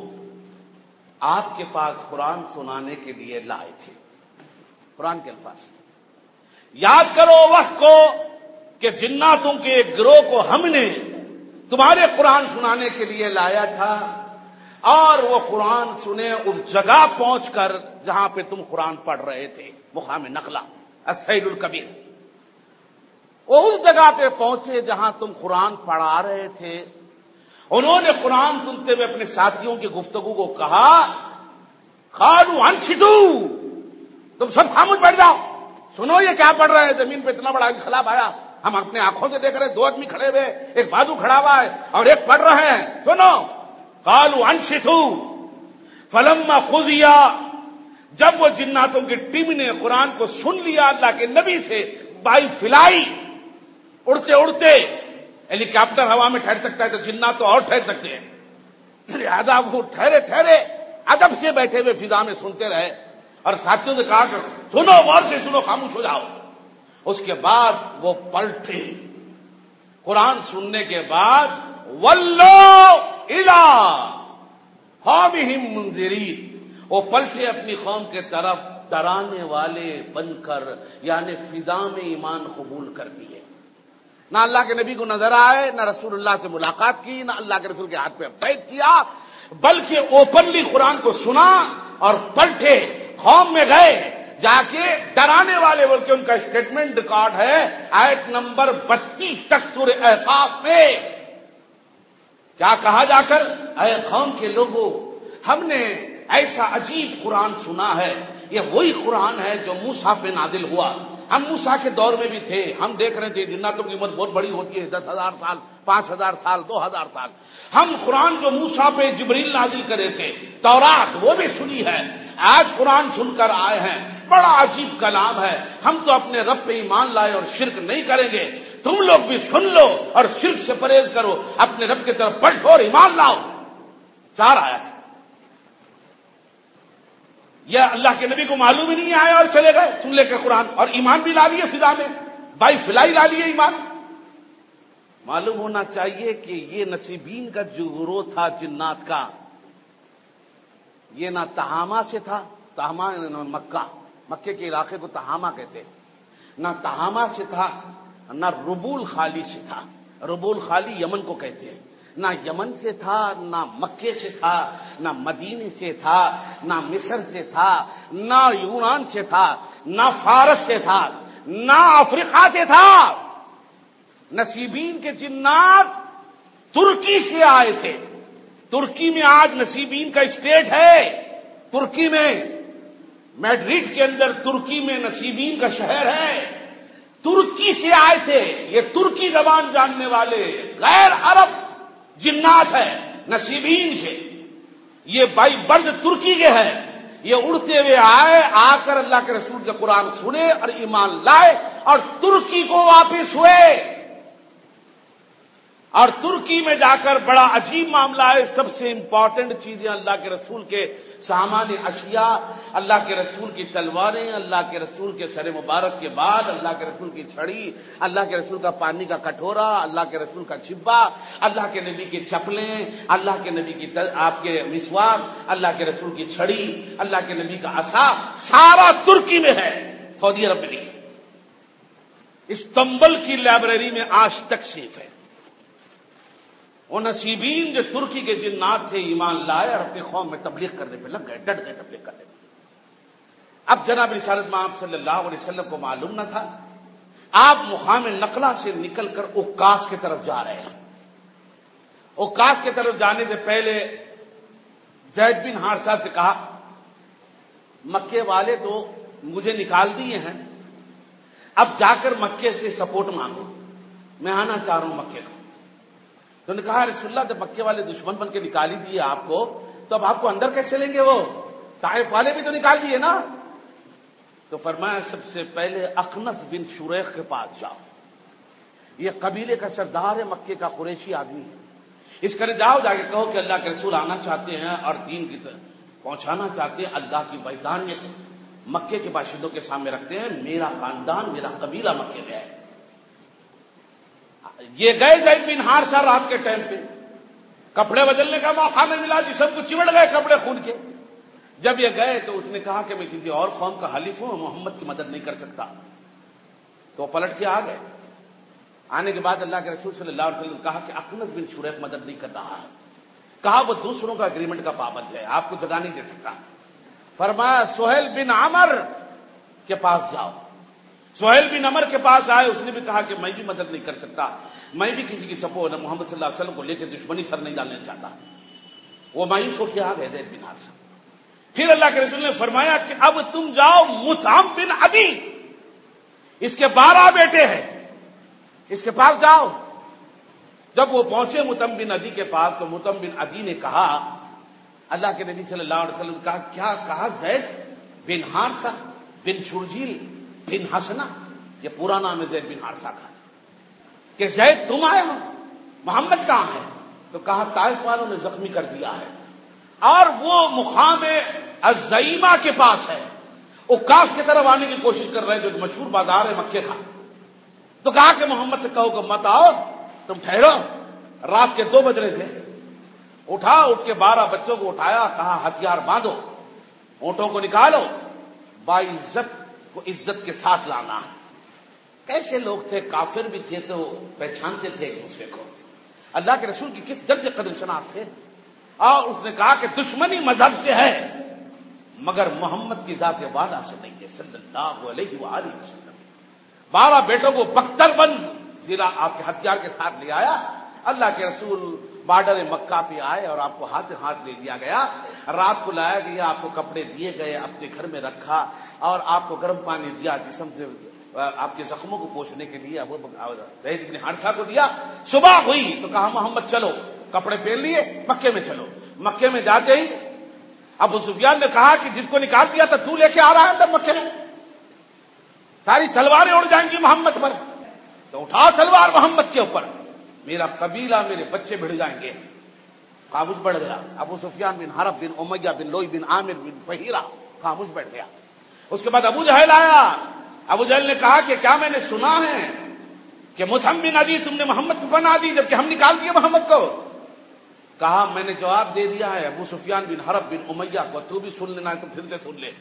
آپ کے پاس قرآن سنانے کے لیے لائے تھے. قرآن کے الفاظ یاد کرو وقت کو کہ جناتوں کے ایک گروہ کو ہم نے تمہارے قرآن سنانے کے لیے لایا تھا، اور وہ قرآن سنے اس جگہ پہنچ کر جہاں پہ تم قرآن پڑھ رہے تھے، مقام نخلا السیل الکبیر. وہ اس جگہ پہ پہنچے جہاں تم قرآن پڑھا رہے تھے. انہوں نے قرآن سنتے ہوئے اپنے ساتھیوں کی گفتگو کو کہا قالوا انصتوا، تم سب خاموش بیٹھ جاؤ، سنو یہ کیا پڑھ رہے ہیں. زمین پہ اتنا بڑا انقلاب آیا، ہم اپنے آنکھوں سے دیکھ رہے ہیں. 2 آدمی کھڑے ہوئے، ایک بازو کھڑا ہوا ہے اور ایک پڑھ رہے ہیں. سنو. قالوا انصتوا فلما قضی، جب وہ جناتوں کی ٹیم نے قرآن کو سن لیا اللہ کے نبی سے بائی فلائی، اڑتے اڑتے، ہیلی کاپٹر ہوا میں ٹھہر سکتا ہے تو جنات تو اور ٹھہر سکتے ہیں، لہذا وہ ٹھہرے ادب سے بیٹھے ہوئے فضا میں سنتے رہے اور ساتھیوں سے کہا کہ سنو، غور سے سنو، خاموش ہو جاؤ. اس کے بعد وہ پلٹے. قرآن سننے کے بعد ولو الی قومہم منذرین، وہ پلٹے اپنی قوم کے طرف ڈرانے والے بن کر، یعنی فضا میں ایمان قبول کر لیے. نہ اللہ کے نبی کو نظر آئے، نہ رسول اللہ سے ملاقات کی، نہ اللہ کے رسول کے ہاتھ پہ بیعت کیا، بلکہ اوپنلی قرآن کو سنا اور پلٹے، قوم میں گئے، جا کے ڈرانے والے بول کے ان کا اسٹیٹمنٹ ریکارڈ ہے آیت نمبر 32 تک سورہ احقاف میں. کیا کہا جا کر؟ اے قوم کے لوگوں، ہم نے ایسا عجیب قرآن سنا ہے، یہ وہی قرآن ہے جو موسیٰ پہ نازل ہوا. ہم موسیٰ کے دور میں بھی تھے، ہم دیکھ رہے تھے جناتوں کی عمر بہت بڑی ہوتی ہے، 10,000 سال، 5,000 سال، 2,000 سال. ہم قرآن جو موسیٰ پہ جبریل نازل کرے تھے، تورات، وہ بھی سنی ہے. آج قرآن سن کر آئے ہیں، بڑا عجیب کلام ہے، ہم تو اپنے رب پہ ایمان لائے اور شرک نہیں کریں گے. تم لوگ بھی سن لو اور شرک سے پرہیز کرو، اپنے رب کی طرف پلٹو اور ایمان لاؤ. 4 آیات. یہ اللہ کے نبی کو معلوم ہی نہیں آیا اور چلے گئے سن لے کر قرآن، اور ایمان بھی لا لیے فضا میں، بائی فلائی لا لیے ایمان. معلوم ہونا چاہیے کہ یہ نصیبین کا جو گروہ تھا جنات کا، یہ نہ تہامہ سے تھا، تہامہ مکے کے علاقے کو تہامہ کہتے، نہ تہامہ سے تھا، نہ ربول خالی سے تھا. ربول خالی یمن کو کہتے ہیں. نہ یمن سے تھا، نہ مکے سے تھا، نہ مدینے سے تھا، نہ مصر سے تھا، نہ یونان سے تھا، نہ فارس سے تھا، نہ افریقہ سے تھا. نصیبین کے جنات ترکی سے آئے تھے. ترکی میں آج نصیبین کا اسٹیٹ ہے. ترکی میں میڈرڈ کے اندر ترکی میں نصیبین کا شہر ہے. ترکی سے آئے تھے. یہ ترکی زبان جاننے والے غیر عرب جنات ہے نصیبین سے. یہ بائی برد ترکی کے ہیں. یہ اڑتے ہوئے آئے، آ کر اللہ کے رسول سے قرآن سنے اور ایمان لائے اور ترکی کو واپس ہوئے. اور ترکی میں جا کر بڑا عجیب معاملہ ہے. سب سے امپورٹنٹ چیزیں اللہ کے رسول کے سامان اشیاء، اللہ کے رسول کی تلواریں، اللہ کے رسول کے سر مبارک کے بعد اللہ کے رسول کی چھڑی، اللہ کے رسول کا پانی کا کٹورا، اللہ کے رسول کا چھبا، اللہ کے نبی کی چپلیں، اللہ کے نبی کی آپ کے مسواک، اللہ کے رسول کی چھڑی، اللہ کے نبی کا عصا، سارا ترکی میں ہے. سعودی عرب میں نہیں. استنبول کی لائبریری میں آج تک صرف ہے. وہ نصیبین جو ترکی کے جنات تھے ایمان لائے اور اپنی قوم میں تبلیغ کرنے پہ لگ گئے، ڈٹ گئے تبلیغ کرنے پہ. اب جناب رسالت مآب صلی اللہ علیہ وسلم کو معلوم نہ تھا. آپ مقام نقلہ سے نکل کر اوکاس کی طرف جا رہے ہیں. اوکاس کی طرف جانے سے پہلے زید بن حارثہ سے کہا مکے والے تو مجھے نکال دیے ہیں، اب جا کر مکے سے سپورٹ مانگو، میں آنا چاہ رہا ہوں مکے کو. تو نے کہا رسول اللہ جب مکے والے دشمن بن کے نکال ہی دیے آپ کو، تو اب آپ کو اندر کیسے لیں گے؟ وہ طائف والے بھی تو نکال دیے نا. تو فرمایا سب سے پہلے اخنس بن شریح کے پاس جاؤ. یہ قبیلے کا سردار ہے، مکے کا قریشی آدمی ہے. اس کرے جاؤ جا کے کہو کہ اللہ کے رسول آنا چاہتے ہیں اور دین کی پہنچانا چاہتے ہیں، اللہ کی وحدانیت مکے کے باشندوں کے سامنے رکھتے ہیں، میرا خاندان میرا قبیلہ مکے میں ہے۔ یہ گئے زید بن حارثہ رات کے ٹائم پہ، کپڑے بدلنے کا موقع نہیں ملا، جسم کو چمڑ گئے کپڑے خون کے۔ جب یہ گئے تو اس نے کہا کہ میں کسی اور قوم کا حلیف ہوں، محمد کی مدد نہیں کر سکتا، تو پلٹ کے آ گئے۔ آنے کے بعد اللہ کے رسول صلی اللہ علیہ وسلم نے کہا کہ اخنس بن شریح مدد نہیں کر رہا ہے، کہا وہ دوسروں کا اگریمنٹ کا پابند ہے، آپ کو جگہ نہیں دے سکتا۔ فرمایا سہیل بن عمر کے پاس جاؤ۔ سہیل بن عمر کے پاس آئے، اس نے بھی کہا کہ میں بھی مدد نہیں کر سکتا، میں بھی کسی کی سپورٹ محمد صلی اللہ علیہ وسلم کو لے کے دشمنی سر نہیں ڈالنا چاہتا۔ وہ مایوس ہو کے آ گئے زید بن حارثہ۔ پھر اللہ کے رسول نے فرمایا کہ اب تم جاؤ مطعم بن عدی، اس کے 12 بیٹے ہیں، اس کے پاس جاؤ۔ جب وہ پہنچے مطعم بن عدی کے پاس تو مطعم بن عدی نے کہا، اللہ کے نبی صلی اللہ علیہ وسلم نے کہا کیا کہا؟ زید بن حارثہ بن شرجیل بن حسنہ، یہ پورا نام ہے زید بن حارثہ کا، کہ زید تم آئے ہو، محمد کہاں ہے؟ تو کہا طائف والوں نے زخمی کر دیا ہے اور وہ مقام الزئیمہ کے پاس ہے، عکاس کی طرف آنے کی کوشش کر رہے جو مشہور بازار ہے مکے کا۔ تو کہا کہ محمد سے کہو کہ مت آؤ، تم ٹھہرو۔ رات کے 2 بج رہے تھے، اٹھ کے 12 بچوں کو اٹھایا، کہا ہتھیار باندھو، اونٹوں کو نکالو، باعزت کو عزت کے ساتھ لانا۔ کیسے لوگ تھے، کافر بھی تھے تو پہچانتے تھے ایک دوسرے کو، اللہ کے رسول کی کس درجے قدر شناخت تھے۔ اور اس نے کہا کہ دشمنی مذہب سے ہے مگر محمد کی ذات والا سے نہیں ہے صلی اللہ علیہ وآلہ وسلم۔ 12 بیٹوں کو بختر بند ضلع آپ کے ہتھیار کے ساتھ لے آیا۔ اللہ کے رسول بارڈر مکہ پہ آئے اور آپ کو ہاتھ لے لیا گیا، رات کو لایا گیا، آپ کو کپڑے دیے گئے، اپنے گھر میں رکھا اور آپ کو گرم پانی دیا، جسم سے آپ کے زخموں کو پوچھنے کے لیے زید بن حارثہ کو دیا۔ صبح ہوئی تو کہا محمد چلو، کپڑے پہن لیے، مکے میں چلو۔ مکے میں جاتے ہی ابو سفیان نے کہا کہ جس کو نکال دیا تھا تو لے کے آ رہا ہے اندر مکے میں، ساری تلواریں اڑ جائیں گی محمد پر، تو اٹھا تلوار محمد کے اوپر، میرا قبیلہ میرے بچے بھڑ جائیں گے۔ خاموش بیٹھ گیا ابو سفیان بن حرب بن امیہ بن لوئی بن عامر بن فہیرہ، خاموش بیٹھ گیا۔ اس کے بعد ابو جہل آیا۔ ابو جہل نے کہا کہ کیا میں نے سنا ہے کہ مطعم بن عدی تم نے محمد کو پناہ دی جبکہ ہم نکال دیے محمد کو؟ کہا میں نے جواب دے دیا ہے ابو سفیان بن حرب بن امیہ کو، تو بھی سن لینا ہے تو پھر سے سن لے۔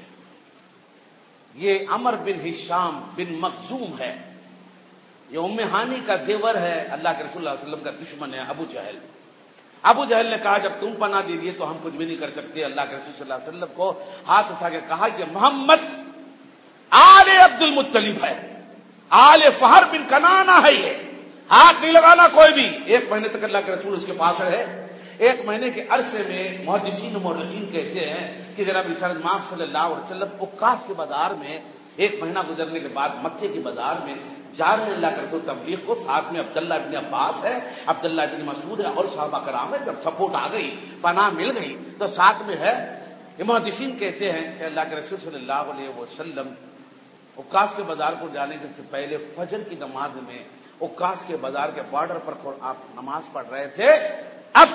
یہ عمر بن ہشام بن مخزوم ہے، یہ ام ہانی کا دیور ہے، اللہ کے رسول اللہ علیہ وسلم کا دشمن ہے ابو جہل۔ ابو جہل نے کہا جب تم پناہ دے دیے تو ہم کچھ بھی نہیں کر سکتے۔ اللہ کے رسول صلی اللہ علیہ وسلم کو ہاتھ اٹھا کے کہا کہ محمد آل عبد المطلب ہے، آل فہر بن کنانہ ہے، یہ ہاتھ نہیں لگانا کوئی بھی۔ 1 مہینے تک اللہ کے رسول اس کے پاس رہے۔ 1 مہینے کے عرصے میں محدثین و مورخین کہتے ہیں کہ جناب رسول مآب صلی اللہ علیہ وسلم عکاس کے بازار میں 1 مہینہ گزرنے کے بعد مکے کے بازار میں جا رہے ہیں اللہ کے رسول تبلیغ کو، ساتھ میں عبداللہ بن عباس ہے، عبداللہ بن مسعود ہے اور صحابہ کرام ہے۔ جب سپورٹ آ گئی، پناہ مل گئی تو ساتھ میں ہے۔ محدثین کہتے ہیں کہ اللہ کے رسول صلی اللہ علیہ وسلم عکاس کے بازار کو جانے سے پہلے فجر کی نماز میں عکاس کے بازار کے بارڈر پر آپ نماز پڑھ رہے تھے۔ اب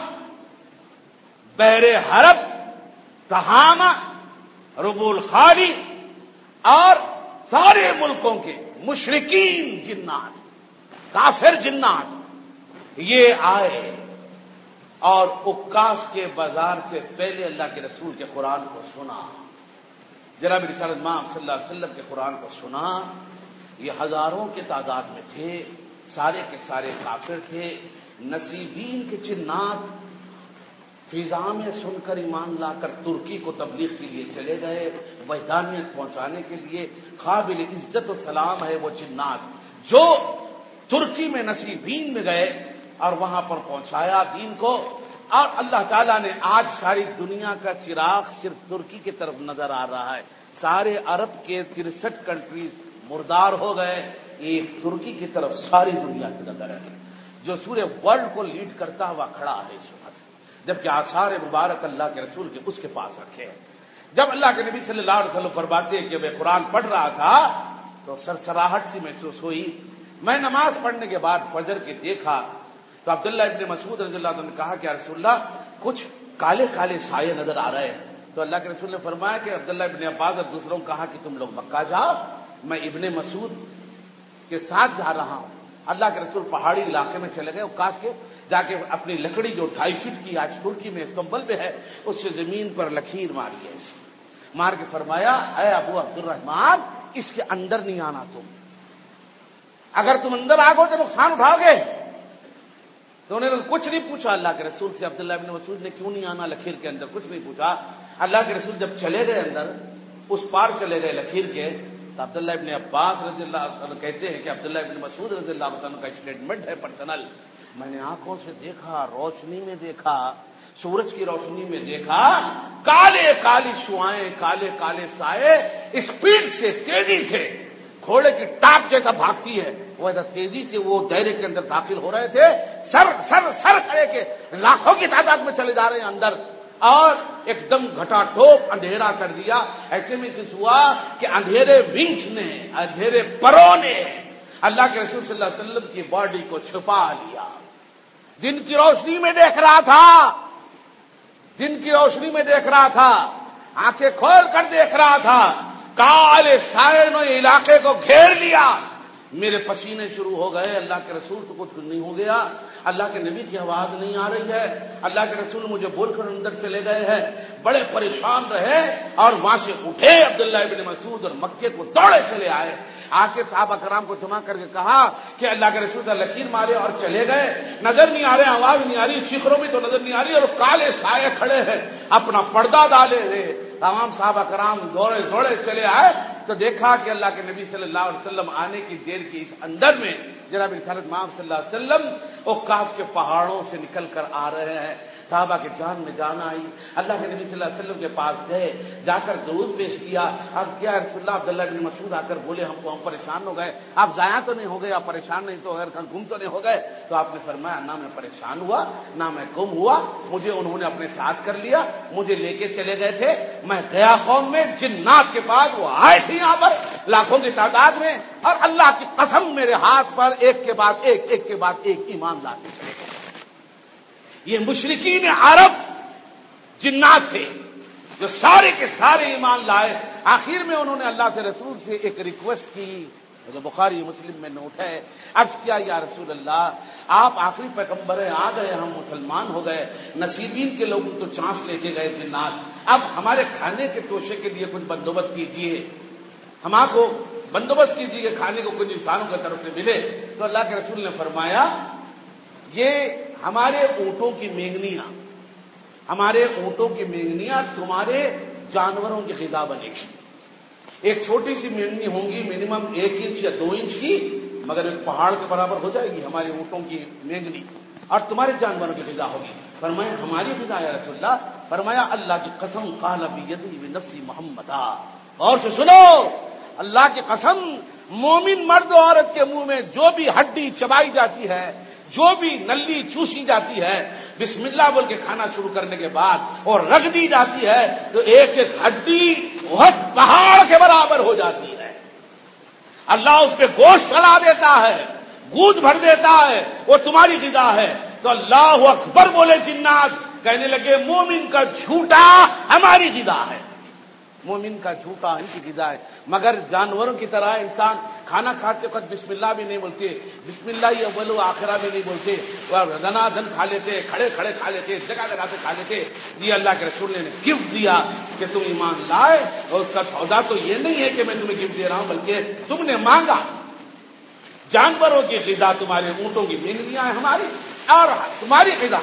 بحر حرب، تہامہ، ربو الخالی اور سارے ملکوں کے مشرکین جنات، کافر جنات یہ آئے اور عکاس کے بازار سے پہلے اللہ کے رسول کے قرآن کو سنا، جناب رسالت مآب صلی اللہ علیہ وسلم کے قرآن کو سنا۔ یہ ہزاروں کے تعداد میں تھے، سارے کے سارے کافر تھے۔ نصیبین کے جنات فضا میں سن کر ایمان لا کر ترکی کو تبلیغ کے لیے چلے گئے، وحدانیت پہنچانے کے لیے۔ قابل عزت و سلام ہے وہ جنات جو ترکی میں نصیبین میں گئے اور وہاں پر پہنچایا دین کو۔ اور اللہ تعالیٰ نے آج ساری دنیا کا چراغ صرف ترکی کی طرف نظر آ رہا ہے۔ سارے عرب کے 63 کنٹریز مردار ہو گئے، ایک ترکی کی طرف ساری دنیا کی نظر ہے جو سورے ورلڈ کو لیڈ کرتا ہوا کھڑا ہے اس وقت، جبکہ آثار مبارک اللہ کے رسول کے اس کے پاس رکھے ہیں۔ جب اللہ کے نبی صلی اللہ علیہ وسلم فرماتے ہیں کہ میں قرآن پڑھ رہا تھا تو سرسراہٹ سی محسوس ہوئی۔ میں نماز پڑھنے کے بعد فجر کے دیکھا تو عبداللہ ابن مسعود رضی اللہ عنہ نے کہا کہ یا رسول اللہ کچھ کالے کالے سائے نظر آ رہے ہیں. تو اللہ کے رسول نے فرمایا کہ عبداللہ ابن عباس اور دوسروں نے کہا کہ تم لوگ مکہ جاؤ, میں ابن مسعود کے ساتھ جا رہا ہوں. اللہ کے رسول پہاڑی علاقے میں چلے گئے اور کاش کے جا کے اپنی لکڑی جو 2.5 فٹ کی آج ترکی میں استنبول میں ہے اس سے زمین پر لکیر ماری ہے, اس مار کے فرمایا اے ابو عبد الرحمان اس کے اندر نہیں آنا, تم اگر تم اندر آ گو تو نقصان اٹھاؤ گے. تو انہوں نے کچھ نہیں پوچھا اللہ کے رسول سے, عبداللہ ابن مسعود نے کیوں نہیں آنا لکیر کے اندر, کچھ نہیں پوچھا. اللہ کے رسول جب چلے گئے اندر, اس پار چلے گئے لکیر کے, تو عبداللہ ابن عباس رضی اللہ عنہ کہتے ہیں کہ عبداللہ ابن مسعود رضی اللہ عنہ کا اسٹیٹمنٹ ہے پرسنل, میں نے آنکھوں سے دیکھا, روشنی میں دیکھا, سورج کی روشنی میں دیکھا, کالے کالی شعائیں, کالے کالے سائے اسپیڈ سے تیزی سے گھوڑے کی ٹاپ جیسا بھاگتی ہے وہ ایسا تیزی سے وہ دائرے کے اندر داخل ہو رہے تھے, سر کھڑے کے لاکھوں کی تعداد میں چلے جا رہے ہیں اندر, اور ایک دم گھٹا ٹوپ اندھیرا کر دیا. ایسے میں اس ہوا کہ اندھیرے ونچ نے, اندھیرے پروں نے اللہ کے رسول صلی اللہ علیہ وسلم کی باڈی کو چھپا لیا. دن کی روشنی میں دیکھ رہا تھا, دن کی روشنی میں دیکھ رہا تھا, آنکھیں کھول کر دیکھ رہا تھا, کالے سائے نے علاقے کو گھیر لیا. میرے پسینے شروع ہو گئے, اللہ کے رسول تو کچھ نہیں ہو گیا, اللہ کے نبی کی آواز نہیں آ رہی ہے, اللہ کے رسول مجھے بول کر اندر چلے گئے ہیں. بڑے پریشان رہے اور وہاں سے اٹھے عبداللہ ابن مسعود اور مکے کو دوڑے چلے آئے. آ کے صحابہ کرام کو جمع کر کے کہا کہ اللہ کے رسول لکیر مارے اور چلے گئے, نظر نہیں آ رہے, آواز نہیں آ رہی, چیخروں میں تو نظر نہیں آ رہی, اور کالے سائے کھڑے ہیں اپنا پردہ ڈالے ہوئے. تمام صحابہ کرام دوڑے دوڑے چلے آئے تو دیکھا کہ اللہ کے نبی صلی اللہ علیہ وسلم آنے کی دیر کی اس اندر میں جناب رسالت مآب صلی اللہ علیہ وسلم اوقاف کے پہاڑوں سے نکل کر آ رہے ہیں. صحابہ کے جان میں جان آئی, اللہ کے نبی صلی اللہ علیہ وسلم کے پاس گئے, جا کر درود پیش کیا. اب کیا رسول اللہ, عبداللہ بن مسعود آ کر بولے ہم پریشان ہو گئے, آپ ضائع تو نہیں ہو گئے, آپ پریشان نہیں تو غیر گم تو نہیں ہو گئے. تو آپ نے فرمایا نہ میں پریشان ہوا نہ میں گم ہوا, مجھے انہوں نے اپنے ساتھ کر لیا, مجھے لے کے چلے گئے تھے. میں گیا قوم میں, جنات کے پاس وہ آئے تھے یہاں پر لاکھوں کی تعداد میں, اور اللہ کی قسم میرے ہاتھ پر ایک کے بعد ایک ایمان لاتے چلے گئے. یہ مشرکین عرب جنات تھے جو سارے کے سارے ایمان لائے. آخر میں انہوں نے اللہ سے رسول سے ایک ریکویسٹ کی جو بخاری مسلم میں نوٹ ہے. عرض کیا یا رسول اللہ آپ آخری پیغمبر ہیں, آ گئے, ہم مسلمان ہو گئے, نصیبین کے لوگ تو چانس لے کے گئے جنات, اب ہمارے کھانے کے توشے کے لیے کچھ بندوبست کیجیے, ہمارے کو بندوبست کیجیے, کھانے کو کچھ انسانوں کی طرف سے ملے. تو اللہ کے رسول نے فرمایا یہ ہمارے اونٹوں کی مینگنیاں, ہمارے اونٹوں کی مینگنیاں تمہارے جانوروں کی غذا بنے گی. ایک چھوٹی سی مینگنی ہوں گی منیمم 1 انچ یا 2 انچ کی, مگر ایک پہاڑ کے برابر ہو جائے گی ہمارے اونٹوں کی مینگنی, اور تمہارے جانوروں کی غذا ہوگی. فرمایا ہماری غذا یا رسول اللہ. فرمایا اللہ کی قسم قال بیدی بنفسی محمدا, اور سے سنو اللہ کی قسم, مومن مرد و عورت کے منہ میں جو بھی ہڈی چبائی جاتی ہے, جو بھی نلی چوسی جاتی ہے, بسم اللہ بول کے کھانا شروع کرنے کے بعد اور رکھ دی جاتی ہے تو ایک ایک ہڈی بہت پہاڑ کے برابر ہو جاتی ہے. اللہ اس پہ گوشت چلا دیتا ہے, گود بھر دیتا ہے, وہ تمہاری غذا ہے. تو اللہ اکبر بولے جنات, کہنے لگے مومن کا جھوٹا ہماری غذا ہے, مومن کا جھوٹا ان کی غذا ہے. مگر جانوروں کی طرح انسان کھانا کھاتے وقت بسم اللہ بھی نہیں بولتے, بسم اللہ ہی اول و آخرہ بھی نہیں بولتے, وہ دنا دن کھا لیتے, کھڑے کھڑے کھا لیتے, جگہ جگہ پہ کھا لیتے. یہ اللہ کے رسول نے گفٹ دیا کہ تم ایمان لائے, اور اس کا سودا تو یہ نہیں ہے کہ میں تمہیں گفٹ دے رہا ہوں, بلکہ تم نے مانگا. جانوروں کی غذا تمہارے اونٹوں کی مینگنیاں ہیں ہماری, اور تمہاری غذا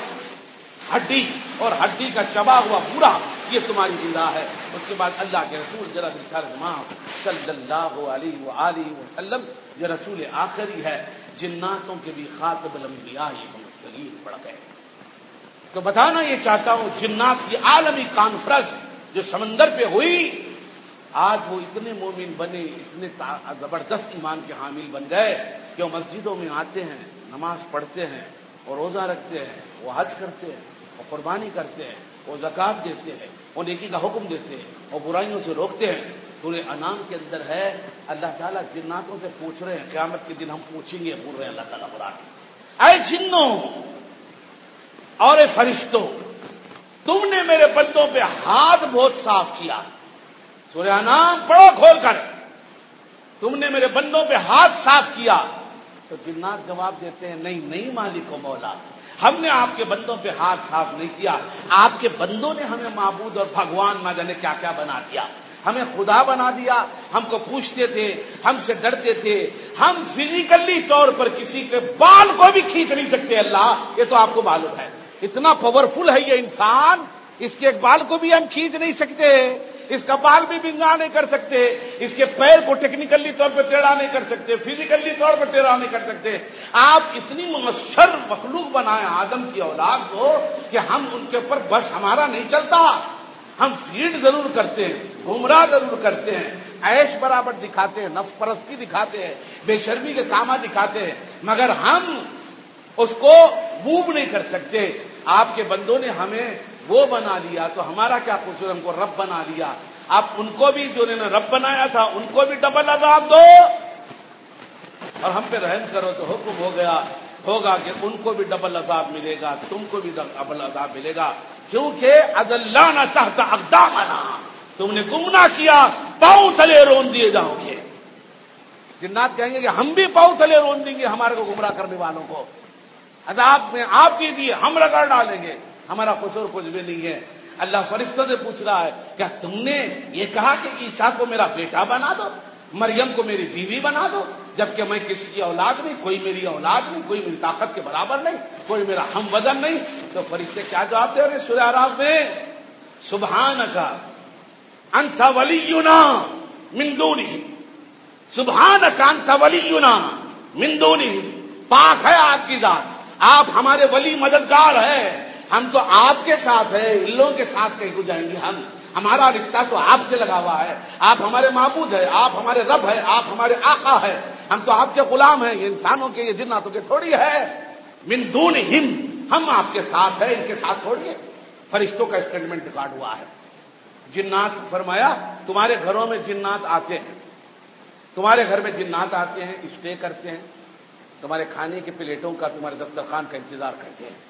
ہڈی اور ہڈی کا چبا ہوا بورا یہ تمہاری غذا ہے. اس کے بعد اللہ کے رسول جناب رسالت صلی اللہ علیہ وآلہ وسلم جو رسول آخری ہے, جناتوں کے بھی خاتم الانبیاء یہ مرسلین پڑھ گئے. تو بتانا یہ چاہتا ہوں جنات کی عالمی کانفرنس جو سمندر پہ ہوئی, آج وہ اتنے مومن بنے, اتنے زبردست ایمان کے حامل بن گئے کہ وہ مسجدوں میں آتے ہیں, نماز پڑھتے ہیں, اور روزہ رکھتے ہیں, وہ حج کرتے ہیں, وہ قربانی کرتے ہیں, وہ زکوٰۃ دیتے ہیں, وہ نیکی کا حکم دیتے ہیں, وہ برائیوں سے روکتے ہیں. سورہ انعام کے اندر ہے اللہ تعالیٰ جناتوں سے پوچھ رہے ہیں, قیامت کے دن ہم پوچھیں گے, بول رہے ہیں اللہ تعالیٰ قرآن, اے جنوں اور اے فرشتوں تم نے میرے بندوں پہ ہاتھ بہت صاف کیا. سورہ انعام پڑھو کھول کر. تم نے میرے بندوں پہ ہاتھ صاف کیا. تو جنات جواب دیتے ہیں نہیں نہیں مالک و مولا، ہم نے آپ کے بندوں پہ ہاتھ صاف نہیں کیا، آپ کے بندوں نے ہمیں معبود اور بھگوان نہ جانے کیا کیا بنا دیا، ہمیں خدا بنا دیا، ہم کو پوچھتے تھے، ہم سے ڈرتے تھے، ہم فزیکلی طور پر کسی کے بال کو بھی کھینچ نہیں سکتے. اللہ یہ تو آپ کو معلوم ہے، اتنا پاورفل ہے یہ انسان، اس کے ایک بال کو بھی ہم کھینچ نہیں سکتے، اس کا بال بھی بنگا نہیں کر سکتے، اس کے پیر کو ٹیکنیکلی طور پہ ٹیڑھا نہیں کر سکتے، فزیکلی طور پہ ٹیڑھا نہیں کر سکتے. آپ اتنی مؤثر مخلوق بنائے آدم کی اولاد کو کہ ہم ان کے اوپر بس ہمارا نہیں چلتا. ہم فیڈ ضرور کرتے ہیں، گمراہ ضرور کرتے ہیں، عیش برابر دکھاتے ہیں، نفس پرستی دکھاتے ہیں، بے شرمی کے کامہ دکھاتے ہیں، مگر ہم اس کو موو نہیں کر سکتے. آپ کے بندوں نے ہمیں وہ بنا لیا تو ہمارا کیا قصور، ہم کو رب بنا لیا. آپ ان کو بھی جو انہوں نے رب بنایا تھا ان کو بھی ڈبل عذاب دو اور ہم پہ رحم کرو. تو حکم ہوگا کہ ان کو بھی ڈبل عذاب ملے گا، تم کو بھی ڈبل عذاب ملے گا، کیونکہ اذلانا تحت اقدامنا، تم نے گمراہ کیا، پاؤں تلے رون دیے جاؤ گے. جنات کہیں گے کہ ہم بھی پاؤں تلے رون دیں گے ہمارے کو گمراہ کرنے والوں کو، عذاب میں آپ کیجیے، ہم رگڑ ڈالیں گے، ہمارا قصور کچھ بھی نہیں ہے. اللہ فرشتوں سے پوچھ رہا ہے کیا تم نے یہ کہا کہ عیسیٰ کو میرا بیٹا بنا دو، مریم کو میری بیوی بنا دو، جبکہ میں کسی کی اولاد نہیں، کوئی میری اولاد نہیں، کوئی میری طاقت کے برابر نہیں، کوئی میرا ہم وزن نہیں. تو فرشتے کیا جواب دے رہے سورہ اعراف میں؟ سبحانک انت ولینا من دونہم، سبحانک انت ولینا من دونہم، پاک ہے آپ کی ذات، آپ ہمارے ولی مددگار ہیں، ہم تو آپ کے ساتھ ہیں، ان لوگوں کے ساتھ کہیں کو جائیں گے، ہمارا رشتہ تو آپ سے لگا ہوا ہے، آپ ہمارے معبود ہیں، آپ ہمارے رب ہیں، آپ ہمارے آقا ہیں، ہم تو آپ کے غلام ہیں، یہ انسانوں کے یہ جناتوں کے تھوڑی ہے. من دونہم، ہم آپ کے ساتھ ہیں، ان کے ساتھ تھوڑی ہے. فرشتوں کا اسٹیٹمنٹ ریکارڈ ہوا ہے. جنات فرمایا تمہارے گھروں میں جنات آتے ہیں، تمہارے گھر میں جنات آتے ہیں، اسٹے کرتے ہیں، تمہارے کھانے کی پلیٹوں کا، تمہارے دسترخوان کا انتظار کرتے ہیں.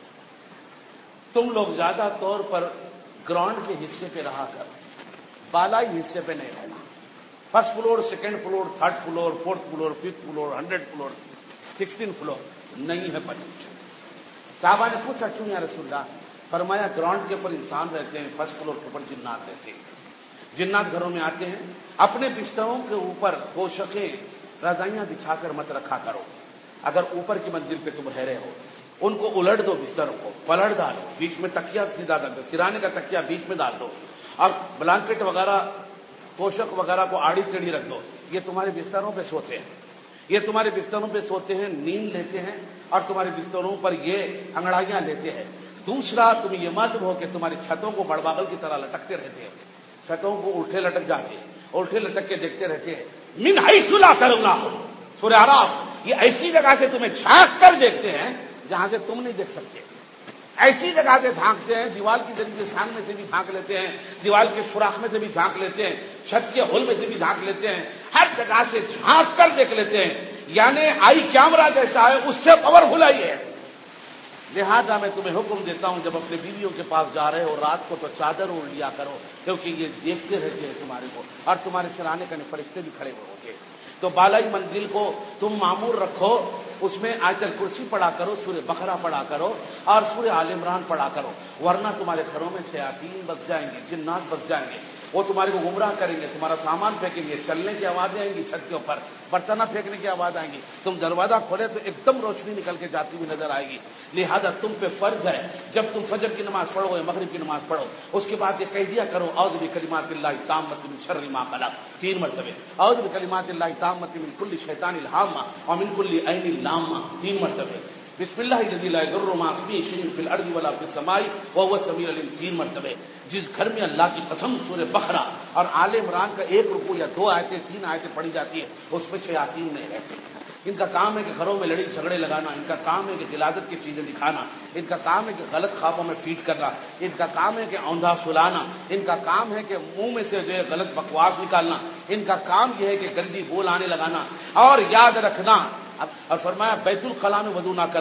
تم لوگ زیادہ طور پر گراؤنڈ کے حصے پہ رہا کر، بالائی حصے پہ نہیں رہنا. First floor, second floor, third floor, fourth floor, fifth floor, 100 floor, 16 floor نہیں ہے پرمیشن. صحابہ نے پوچھا کیوں یا رسول اللہ؟ فرمایا گراؤنڈ کے اوپر انسان رہتے ہیں، فرسٹ فلور کے اوپر جنات رہتے ہیں. جنات گھروں میں آتے ہیں، اپنے بستروں کے اوپر پوشکیں، رضائیاں بچھا کر مت رکھا کرو. اگر اوپر کی منزل پہ تم رہ رہے ہو، ان کو الٹ دو، بستروں کو پلٹ ڈالو، بیچ میں تکیا سیدھا ڈال دو، سرانے کا تکیا بیچ میں ڈال دو، اور بلانکٹ وغیرہ پوشک وغیرہ کو آڑی ٹیڑھی رکھ دو. یہ تمہارے بستروں پہ سوتے ہیں، یہ تمہارے بستروں پہ سوتے ہیں، نیند لیتے ہیں، اور تمہارے بستروں پر یہ انگڑائیاں لیتے ہیں. دوسرا تم یہ معلوم ہو کہ تمہاری چھتوں کو بڑباغل کی طرح لٹکتے رہتے ہیں، چھتوں کو الٹے لٹک جاتے ہیں، الٹے لٹک کے دیکھتے رہتے ہیں. من حیث لا ترونہم، سورہ اعراف، یہ ایسی جگہ سے تمہیں جھانک کر دیکھتے ہیں جہاں سے تم نہیں دیکھ سکتے. ایسی جگہ سے جھانکتے ہیں، دیوار کی ذریعے سان میں سے بھی جھانک لیتے ہیں، دیوار کے سوراخ میں سے بھی جھانک لیتے ہیں، چھت کے ہول میں سے بھی جھانک لیتے ہیں، ہر جگہ سے جھانک کر دیکھ لیتے ہیں. یعنی آئی کیمرہ جیسا ہے، اس سے پاورفل آئی ہے. لہذا میں تمہیں حکم دیتا ہوں جب اپنے بیویوں کے پاس جا رہے ہو رات کو تو چادر اوڑھ لیا کرو، کیونکہ یہ دیکھتے رہتے ہیں تمہارے کو، اور تمہارے سرانے کرنے فرشتے بھی کھڑے ہوئے ہوتے ہیں. تو بالائی منزل کو تم معمور رکھو، اس میں آیت الکرسی پڑھا کرو، سورہ بقرہ پڑھا کرو، اور سورہ آل عمران پڑھا کرو، ورنہ تمہارے گھروں میں شیاطین بس جائیں گے، جنات بس جائیں گے، وہ تمہارے کو گمراہ کریں گے، تمہارا سامان پھینکیں گے، چلنے کی آوازیں آئیں گی، چھت کے اوپر برتنہ پھینکنے کی آواز آئیں گی، تم دروازہ کھولے تو ایک دم روشنی نکل کے جاتی ہوئی نظر آئے گی. لہذا تم پہ فرض ہے جب تم فجر کی نماز پڑھو یا مغرب کی نماز پڑھو، اس کے بعد یہ کہہ دیا کرو اعوذ بکلمات اللہ التامۃ من شر ما خلق، 3 مرتبہ، اعوذ بکلمات اللہ التامۃ من کل شیطان الہامہ ومن کل عین لامہ، 3 مرتبہ. بسم اللہ الذی لا یضر مع اسمہ شیء فی الارض ولا فی السماء وهو السمیع العلیم، 3 مرتبہ. جس گھر میں اللہ کی قسم سورہ بقرہ اور آل عمران کا 1 رکوع یا 2 آیتیں 3 آیتیں پڑھی جاتی ہے، اس میں شیاطین نہیں رہتے. ان کا کام ہے کہ گھروں میں لڑائی جھگڑے لگانا، ان کا کام ہے کہ غلاظت کی چیزیں دکھانا، ان کا کام ہے کہ غلط خوابوں میں فیڈ کرنا، ان کا کام ہے کہ اوندھا سلانا، ان کا کام ہے کہ منہ میں سے جو ہے غلط بکواس نکالنا، ان کا کام یہ ہے کہ گندی بول آنے لگانا. اور یاد رکھنا، اور فرمایا بیت الخلاء میں وضو نہ کرنا،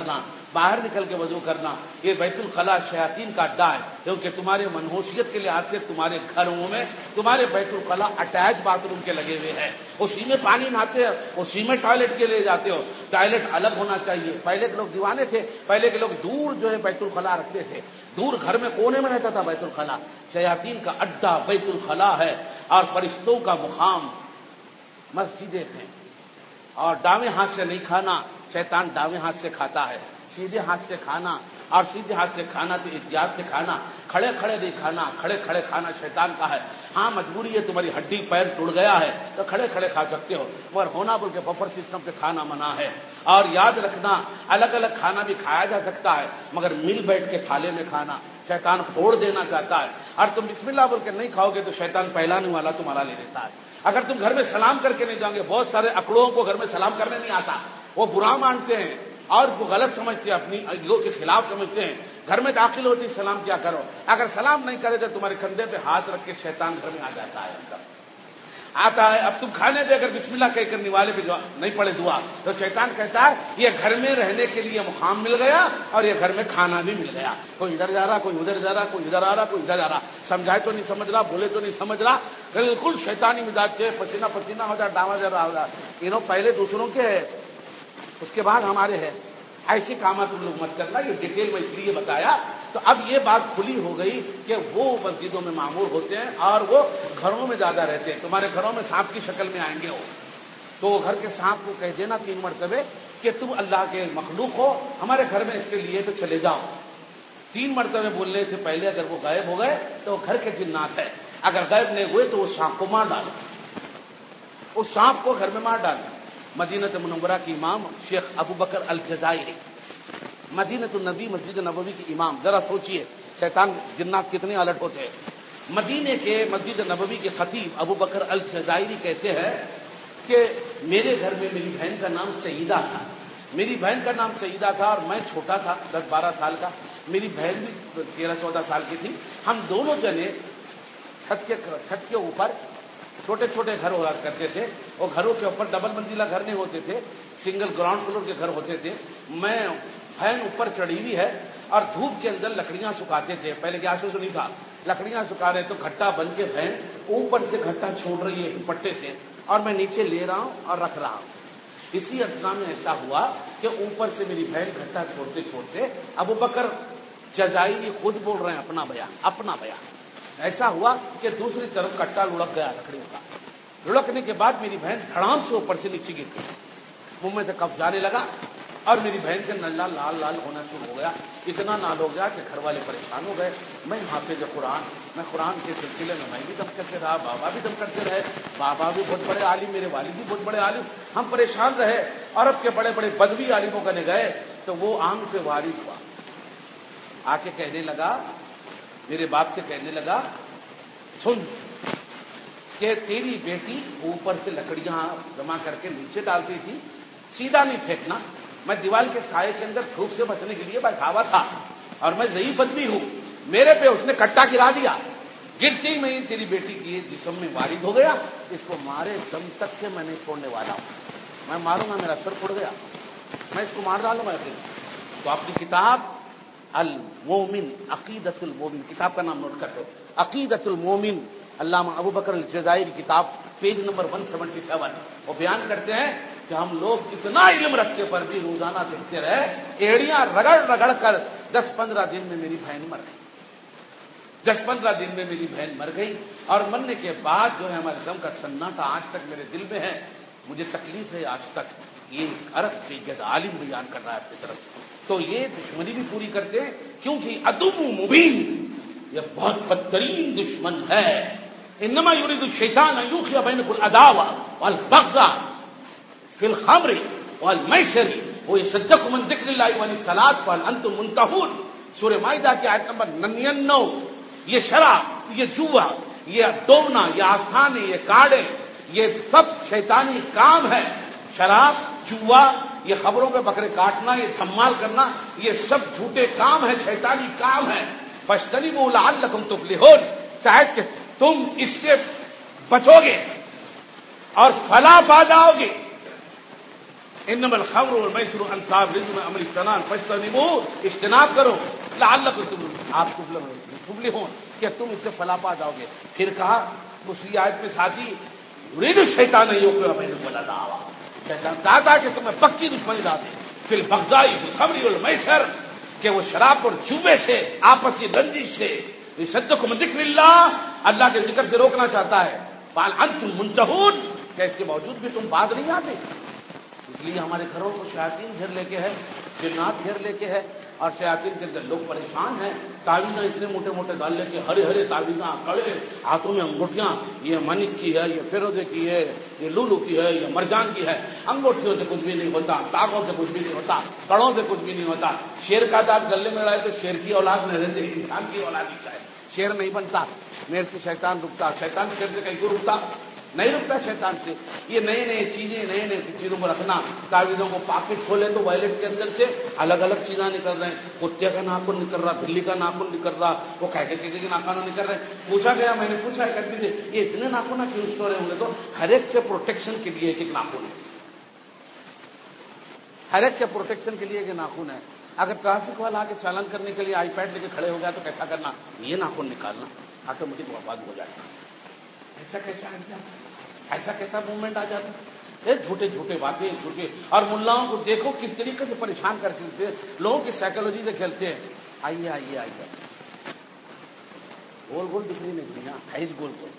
باہر نکل کے وضو کرنا. یہ بیت الخلاء شیاطین کا اڈا ہے، کیونکہ تمہارے منحوسیت کے لحاظ سے تمہارے گھروں میں تمہارے بیت الخلاء اٹیچ باتھ روم کے لگے ہوئے ہیں، اسی میں پانی نہاتے ہو، اسی میں ٹوائلٹ کے لیے جاتے ہو. ٹوائلٹ الگ ہونا چاہیے. پہلے کے لوگ دیوانے تھے، پہلے کے لوگ دور جو ہے بیت الخلاء رکھتے تھے، دور گھر میں کونے میں رہتا تھا بیت الخلاء. شیاطین کا اڈا بیت الخلاء ہے اور فرشتوں کا مقام مسجدیں ہیں. اور داویں ہاتھ سے نہیں کھانا، شیطان داویں ہاتھ سے کھاتا ہے. سیدھے ہاتھ سے کھانا، اور سیدھے ہاتھ سے کھانا تو احتیاط سے کھانا، کھڑے کھڑے نہیں کھانا. کھڑے کھڑے کھانا شیطان کا ہے. ہاں مجبوری ہے، تمہاری ہڈی پیر ٹوٹ گیا ہے تو کھڑے کھڑے کھا سکتے ہو، مگر ہونا بول کے بفر سسٹم پہ کھانا منع ہے. اور یاد رکھنا الگ الگ کھانا بھی کھایا جا سکتا ہے، مگر مل بیٹھ کے تھالے میں کھانا شیطان پھوڑ دینا چاہتا ہے. اور تم بسم اللہ بول کے نہیں کھاؤ گے تو شیطان پہلانے والا تمہارا لے لیتا ہے. اگر تم گھر میں سلام کر کے نہیں جاؤ گے، بہت سارے اکڑوں کو گھر میں سلام کرنے نہیں آتا، وہ برا مانتے ہیں اور اس کو غلط سمجھتے ہیں، اپنی ایگو کے خلاف سمجھتے ہیں. گھر میں داخل ہوتی سلام کیا کرو. اگر سلام نہیں کرے تو تمہارے کندھے پہ ہاتھ رکھ کے شیطان گھر میں آ جاتا ہے، آتا ہے. اب تم کھانے پہ اگر بسم اللہ کہہ کر نوالے پہ نہیں پڑے دعا تو شیطان کہتا ہے یہ گھر میں رہنے کے لیے مقام مل گیا اور یہ گھر میں کھانا بھی مل گیا. کوئی ادھر جا رہا، کوئی ادھر جا رہا، کوئی ادھر آ رہا، کوئی ادھر جا رہا. سمجھائے تو نہیں سمجھ رہا، بولے تو نہیں سمجھ رہا، بالکل شیطانی مزاج سے پسینہ پسینہ ہو جائے، ڈاما جا رہا ہو جائے. انہوں پہلے دوسروں کے ہے، اس کے بعد ہمارے ہے. ایسی کام تم لوگ مت کرنا. یہ ڈیٹیل میں اس لیے بتایا. تو اب یہ بات کھلی ہو گئی کہ وہ مسجدوں میں معمور ہوتے ہیں اور وہ گھروں میں زیادہ رہتے ہیں. تمہارے گھروں میں سانپ کی شکل میں آئیں گے وہ، تو وہ گھر کے سانپ کو کہہ دینا 3 مرتبے کہ تم اللہ کے مخلوق ہو، ہمارے گھر میں اس کے لیے تو چلے جاؤ. 3 مرتبے بولنے سے پہلے اگر وہ غائب ہو گئے تو وہ گھر کے جنات ہے. اگر غائب نہیں ہوئے تو وہ سانپ کو مار ڈالو، اس سانپ کو گھر میں مار ڈالو. مدینہ منورہ کی امام شیخ ابو بکر الجزائری، مدینہ النبی مسجد نبوی کی امام. ذرا سوچئے شیطان جنات کتنے الرٹ ہوتے ہیں. مدینے کے مسجد نبوی کے خطیب ابو بکر الجزائری کہتے ہیں کہ میرے گھر میں میری بہن کا نام سیدہ تھا. میری بہن کا نام سیدہ تھا اور میں چھوٹا تھا، 10-12 سال کا. میری بہن بھی 13-14 سال کی تھی. ہم دونوں جنے چھت کے اوپر چھوٹے چھوٹے گھر ہوا کرتے تھے. اور گھروں کے اوپر ڈبل منزلہ گھر نہیں ہوتے تھے، سنگل گراؤنڈ فلور کے گھر ہوتے تھے. میں بہن اوپر چڑھی ہوئی ہے اور دھوپ کے اندر لکڑیاں سکھاتے تھے. پہلے گیس سے نہیں تھا، لکڑیاں سکھا رہے تو گھٹا بن کے بہن اوپر سے گھٹا چھوڑ رہی ہے دوپٹے سے اور میں نیچے لے رہا ہوں اور رکھ رہا ہوں. اسی اثنا میں ایسا ہوا کہ اوپر سے میری بہن گھٹا چھوڑتے چھوڑتے ابو بکر جزائری خود بول رہے ہیں اپنا بیان. ایسا ہوا کہ دوسری طرف کٹا لڑک گیا لکڑیوں کا. لڑکنے کے بعد میری بہن دھڑام سے اوپر سے نیچے گر گئی، منہ میں سے کف جانے لگا اور میری بہن کا نلا لال لال ہونا شروع ہو گیا. اتنا نال ہو گیا کہ گھر والے پریشان ہو گئے. میں حافظ قرآن، میں قرآن کے سلسلے میں بھی دم کرتے رہا، بابا بھی دم کرتے رہے. بابا بھی بہت بڑے عالم، میرے والد بھی بہت بڑے عالم. ہم پریشان رہے. عرب کے بڑے بڑے بدوی عالموں کا گئے تو وہ آنکھ پہ وارد ہوا، آ کے کہنے لگا، میرے باپ سے کہنے لگا سن کہ تیری بیٹی اوپر سے لکڑیاں جمع کر کے نیچے ڈالتی تھی، سیدھا نہیں پھینکنا. میں دیوال کے سائے کے اندر دھوپ سے بچنے کے لیے بیٹھا ہوا تھا اور میں ضعیف آدمی ہوں، میرے پہ اس نے کٹا گرا دیا. گرتی میں تیری بیٹی کی جسم میں وارد ہو گیا. اس کو مارے دم تک کے میں نہیں چھوڑنے والا ہوں. میں ماروں گا میرا سر پھوڑ گیا، میں اس کو مار ڈالوں گا. تو اپنی کتاب المومن عقیدت المومن، کتاب کا نام نوٹ کر دو، عقیدت المومن، علامہ ابو بکر الجزائری کتاب، پیج نمبر 177. وہ بیان کرتے ہیں کہ ہم لوگ اتنا علم رکھنے پر بھی روزانہ دیکھتے رہے، ایڑیاں رگڑ رگڑ کر 10-15 دن میں میری بہن مر گئی. 10-15 دن میں میری بہن مر گئی اور مرنے کے بعد جو ہے ہمارے دم کا سناٹا آج تک میرے دل میں ہے. مجھے تکلیف ہے آج تک. یہ عرب کے عالم بیان کر رہا ہے اپنی طرف سے. تو یہ دشمنی بھی پوری کرتے ہیں کیونکہ عدو مبین، یہ بہت بدترین دشمن ہے. انما یرید الشیطان ان یوقع بینکم العداوۃ والبغضاء فی الخمر والمیسر ویصدکم عن ذکر اللہ وعن الصلاۃ فہل انتم منتہون. سورہ مائدہ کی آیت نمبر 99. یہ شراب، یہ جوا، یہ دونا، یہ آسانے، یہ کاڑے، یہ سب شیطانی کام ہے. شراب، جوا، یہ خبروں پہ بکرے کاٹنا، یہ دھمال کرنا، یہ سب جھوٹے کام ہے، شیطانی کام ہے. فاجتنبوا لعلکم تفلحون، شاید کہ تم اس سے بچو گے اور فلاح پا جاؤ گے. انما الخمر والمیسر انصاب رجس من عمل الشیطان فاجتنبوہ، اجتناب کرو لعلکم تفلحون، آپ تفلحون کہ تم اس سے فلاح پا جاؤ گے۔ پھر کہا دوسری آیت میں ساتھی یرید الشیطان ان یوقع بینکم العداوۃ، شیطان چاہتا ہے کہ تمہیں پکی دشمنی ڈال دے فی البغضاء فی الخمر والمیسر، کہ وہ شراب اور جوے سے، آپسی رنجش سے، یصدکم عن ذکر اللہ کے ذکر سے روکنا چاہتا ہے، فہل انتم منتہون، کہ اس کے باوجود بھی تم باز نہیں آتے۔ اس لیے ہمارے گھروں کو شیاطین گھیر لے کے ہے، جنات گھیر لے کے ہے، اور شیاطین کے اندر لوگ پریشان ہیں، تعویذیں اتنے موٹے موٹے ڈال لے کے، ہرے ہرے تعویذاں، کڑے ہاتھوں میں انگوٹھیاں، یہ مانک کی ہے، یہ فیروزے کی ہے، یہ لولو کی ہے، یہ مرجان کی ہے، انگوٹھیوں سے کچھ بھی نہیں ہوتا، تاگوں سے کچھ بھی نہیں ہوتا، کڑوں سے کچھ بھی نہیں ہوتا۔ شیر کا دانت گلے میں رہے تو شیر کی اولاد نہیں رہتے، انسان کی اولاد ہی چاہے، شیر نہیں بنتا، میرے سے شیطان رکتا، شیطان شیر سے کہیں کو رکتا نہیں، رکتا شیطان سے۔ یہ نئے نئے چیزیں، نئے نئے چیزوں کو رکھنا، تعویذوں کو پاکٹ کھولے تو وائلٹ کے اندر سے الگ الگ چیزیں نکل رہے ہیں، کتے کا ناخن نکل رہا، بلی کا ناخن نکل رہا، وہ کیسے کسی کے ناخن نکل رہے ہیں۔ پوچھا گیا، میں نے پوچھا ایک آدمی سے، یہ اتنے ناخن کیوں اسٹور رہے ہوں گے؟ تو ہر ایک کے پروٹیکشن کے لیے ایک ایک ناخن ہے، ہر ایک کے پروٹیکشن کے لیے ایک ناخن ہے۔ اگر ٹریفک والا آ کے چالان کرنے کے لیے آئی پیڈ لے کے کھڑے ہو گیا تو کیسا کرنا؟ یہ ناخن نکالنا، آٹومیٹک برباد ہو جائے گا۔ ایسا کیسا آ گیا؟ ایسا کیسا موومنٹ آ جاتا ہے؟ جھوٹے جھوٹے باتیں، جھوٹے، اور ملاؤں کو دیکھو کس طریقے سے پریشان کر کے لوگوں کی سائیکولوجی سے کھیلتے ہیں۔ آئیے آئیے آئیے، گول گول دکھ رہی نہیں نا، حیض گول گول،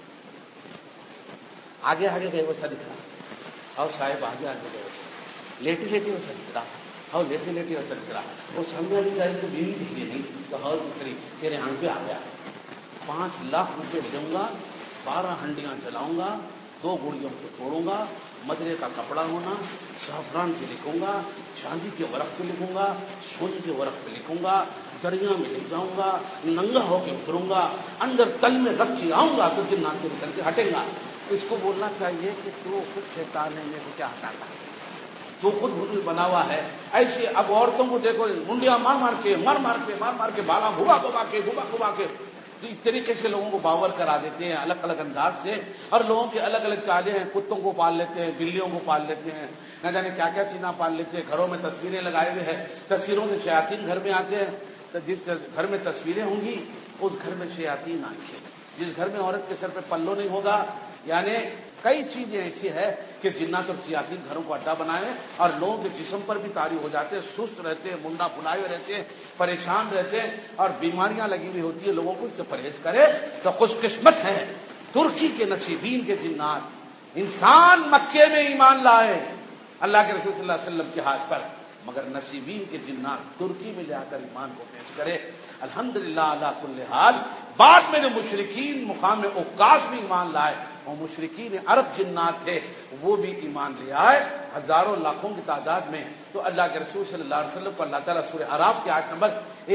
آگے آگے گئے ویسا دکھ رہا، اور صاحب آگے آگے گئے لیٹی لیٹی ویسا دکھ رہا، اور لیٹی لیٹی ویسا دکھ رہا، وہ سامنے والی گاڑی کو بیوی دکھ رہی نہیں تو ہر دکھ رہی، تیرے آنکھ پہ آ گیا، 5 لاکھ روپے دوں گا، 12 ہنڈیاں جلاؤں گا، 2 گڑیوں کو توڑوں گا، مدرے کا کپڑا ہونا، زعفران سے لکھوں گا، چاندی کے ورق پہ لکھوں گا، سونے کے ورق پہ لکھوں گا، دریا میں لے جاؤں گا، ننگا ہو کے اتروں گا، اندر تل میں رکھ کے آؤں گا تو جنات کے نکل کے ہٹیں گا۔ اس کو بولنا چاہیے کہ تو خود شیطان ہے، میرے کو کیا ہٹاتا ہے، تو خود حضور بنا ہوا ہے۔ ایسے اب عورتوں کو دیکھو، منڈیاں مار مار کے بالا گھما گھما کے تو اس طریقے سے لوگوں کو باور کرا دیتے ہیں الگ الگ انداز سے، اور لوگوں کے الگ الگ چالیں ہیں، کتوں کو پال لیتے ہیں، بلیوں کو پال لیتے ہیں، نہ جانے کیا کیا چیزیں پال لیتے ہیں، گھروں میں تصویریں لگائے ہوئے ہیں، تصویروں سے شیاطین گھر میں آتے ہیں، تو جس گھر میں تصویریں ہوں گی اس گھر میں شیاطین آئیں گے، جس گھر میں عورت کے سر پہ پلو نہیں ہوگا، یعنی کئی چیزیں ایسی ہے کہ جنات اور شیاطین گھروں کو اڈا بنائے ہیں، اور لوگوں کے جسم پر بھی طاری ہو جاتے ہیں، سست رہتے ہیں، منڈا پھلائے ہوئے رہتے ہیں، پریشان رہتے ہیں، اور بیماریاں لگی ہوئی ہوتی ہے، لوگوں کو اس سے پرہیز کرے تو خوش قسمت ہے۔ ترکی کے نصیبین کے جنات، انسان مکے میں ایمان لائے اللہ کے رسول صلی اللہ علیہ وسلم کے ہاتھ پر، مگر نصیبین کے جنات ترکی میں لے آ کر ایمان کو پیش کرے، الحمدللہ علی کل حال۔ بعد میں جو مشرکین مقام عکاظ بھی ایمان لائے، وہ مشرکین عرب جنات تھے، وہ بھی ایمان لے آئے ہزاروں لاکھوں کی تعداد میں۔ تو اللہ کے رسول صلی اللہ علیہ وسلم کو اللہ تعالیٰ سورہ اعراف کی آیت نمبر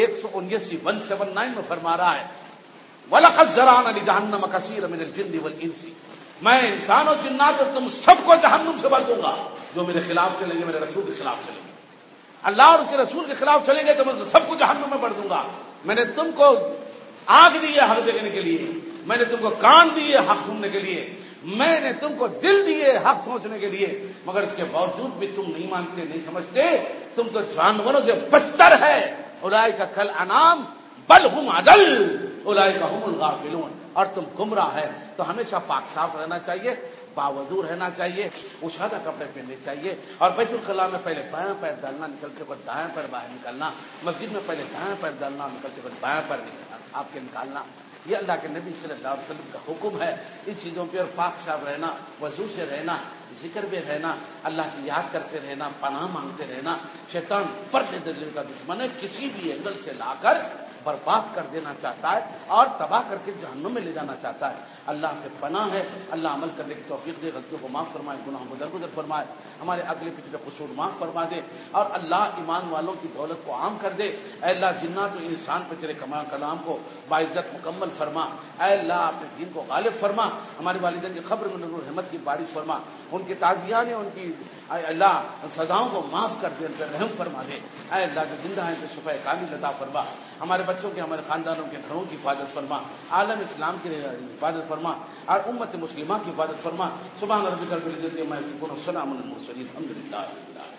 179 میں فرما رہا ہے، وَلَقَدْ ذَرَأْنَا لِجَهَنَّمَ كَثِيرًا مِنَ الْجِنِّ وَالْإِنسِ، میں انسان اور جنات اور تم سب کو جہنم سے بھر دوں گا، جو میرے خلاف چلیں گے، میرے رسول کے خلاف چلیں گے، اللہ اور اس کے رسول کے خلاف چلیں گے تو میں سب کو جہنم میں بھر دوں گا۔ میں نے تم کو آنکھ دی ہے حق دیکھنے کے لیے، میں نے تم کو کان دیے حق سننے کے لیے، میں نے تم کو دل دیے حق سوچنے کے لیے، مگر اس کے باوجود بھی تم نہیں مانتے، نہیں سمجھتے، تم تو جانوروں سے بدتر ہے۔ اولئک کالانعام بل هم اضل اولئک هم الغافلون، اور تم گمراہ ہے۔ تو ہمیشہ پاک صاف رہنا چاہیے، باوضو رہنا چاہیے، پوشیدہ کپڑے پہننے چاہیے، اور بیت الخلاء میں پہلے بایاں پیر ڈالنا، نکلتے وقت دایاں پیر باہر نکالنا، مسجد میں پہلے دایاں پیر ڈالنا، نکلتے وقت بایاں پیر آپ کے نکالنا، یہ اللہ کے نبی صلی اللہ علیہ وسلم کا حکم ہے۔ ان چیزوں پہ اور پاک صاف رہنا، وضو سے رہنا، ذکر میں رہنا، اللہ کی یاد کرتے رہنا، پناہ مانگتے رہنا۔ شیطان پردے دل کا دشمن ہے، کسی بھی اینگل سے لا کر برباد کر دینا چاہتا ہے اور تباہ کر کے جہنم میں لے جانا چاہتا ہے۔ اللہ سے پناہ ہے، اللہ عمل کرنے کی توفیق دے، غلطیوں کو معاف فرمائے، گناہوں کو درگزر فرمائے، ہمارے اگلے پچھلے قصور معاف فرما دے، اور اللہ ایمان والوں کی دولت کو عام کر دے۔ اے اللہ جنات و انسان پہ تیرے کلام کو باعزت مکمل فرما، اے اللہ اپنے دین کو غالب فرما، ہمارے والدین کی قبر میں نور رحمت کی بارش فرما، ان کی تعزیہ نے ان کی اے اللہ سزاؤں کو معاف کر دے، ان پر رحم فرما دے، اے اللہ جو زندہ ہیں تو شفا کامل عطا فرما، ہمارے بچوں کے، ہمارے خاندانوں کے گھروں کی حفاظت فرما، عالم اسلام کی حفاظت فرما، اور امت مسلمہ کی حفاظت فرما۔ سبحان ربک رب العزت عما یصفون، وسلام علی المرسلین، الحمد للہ۔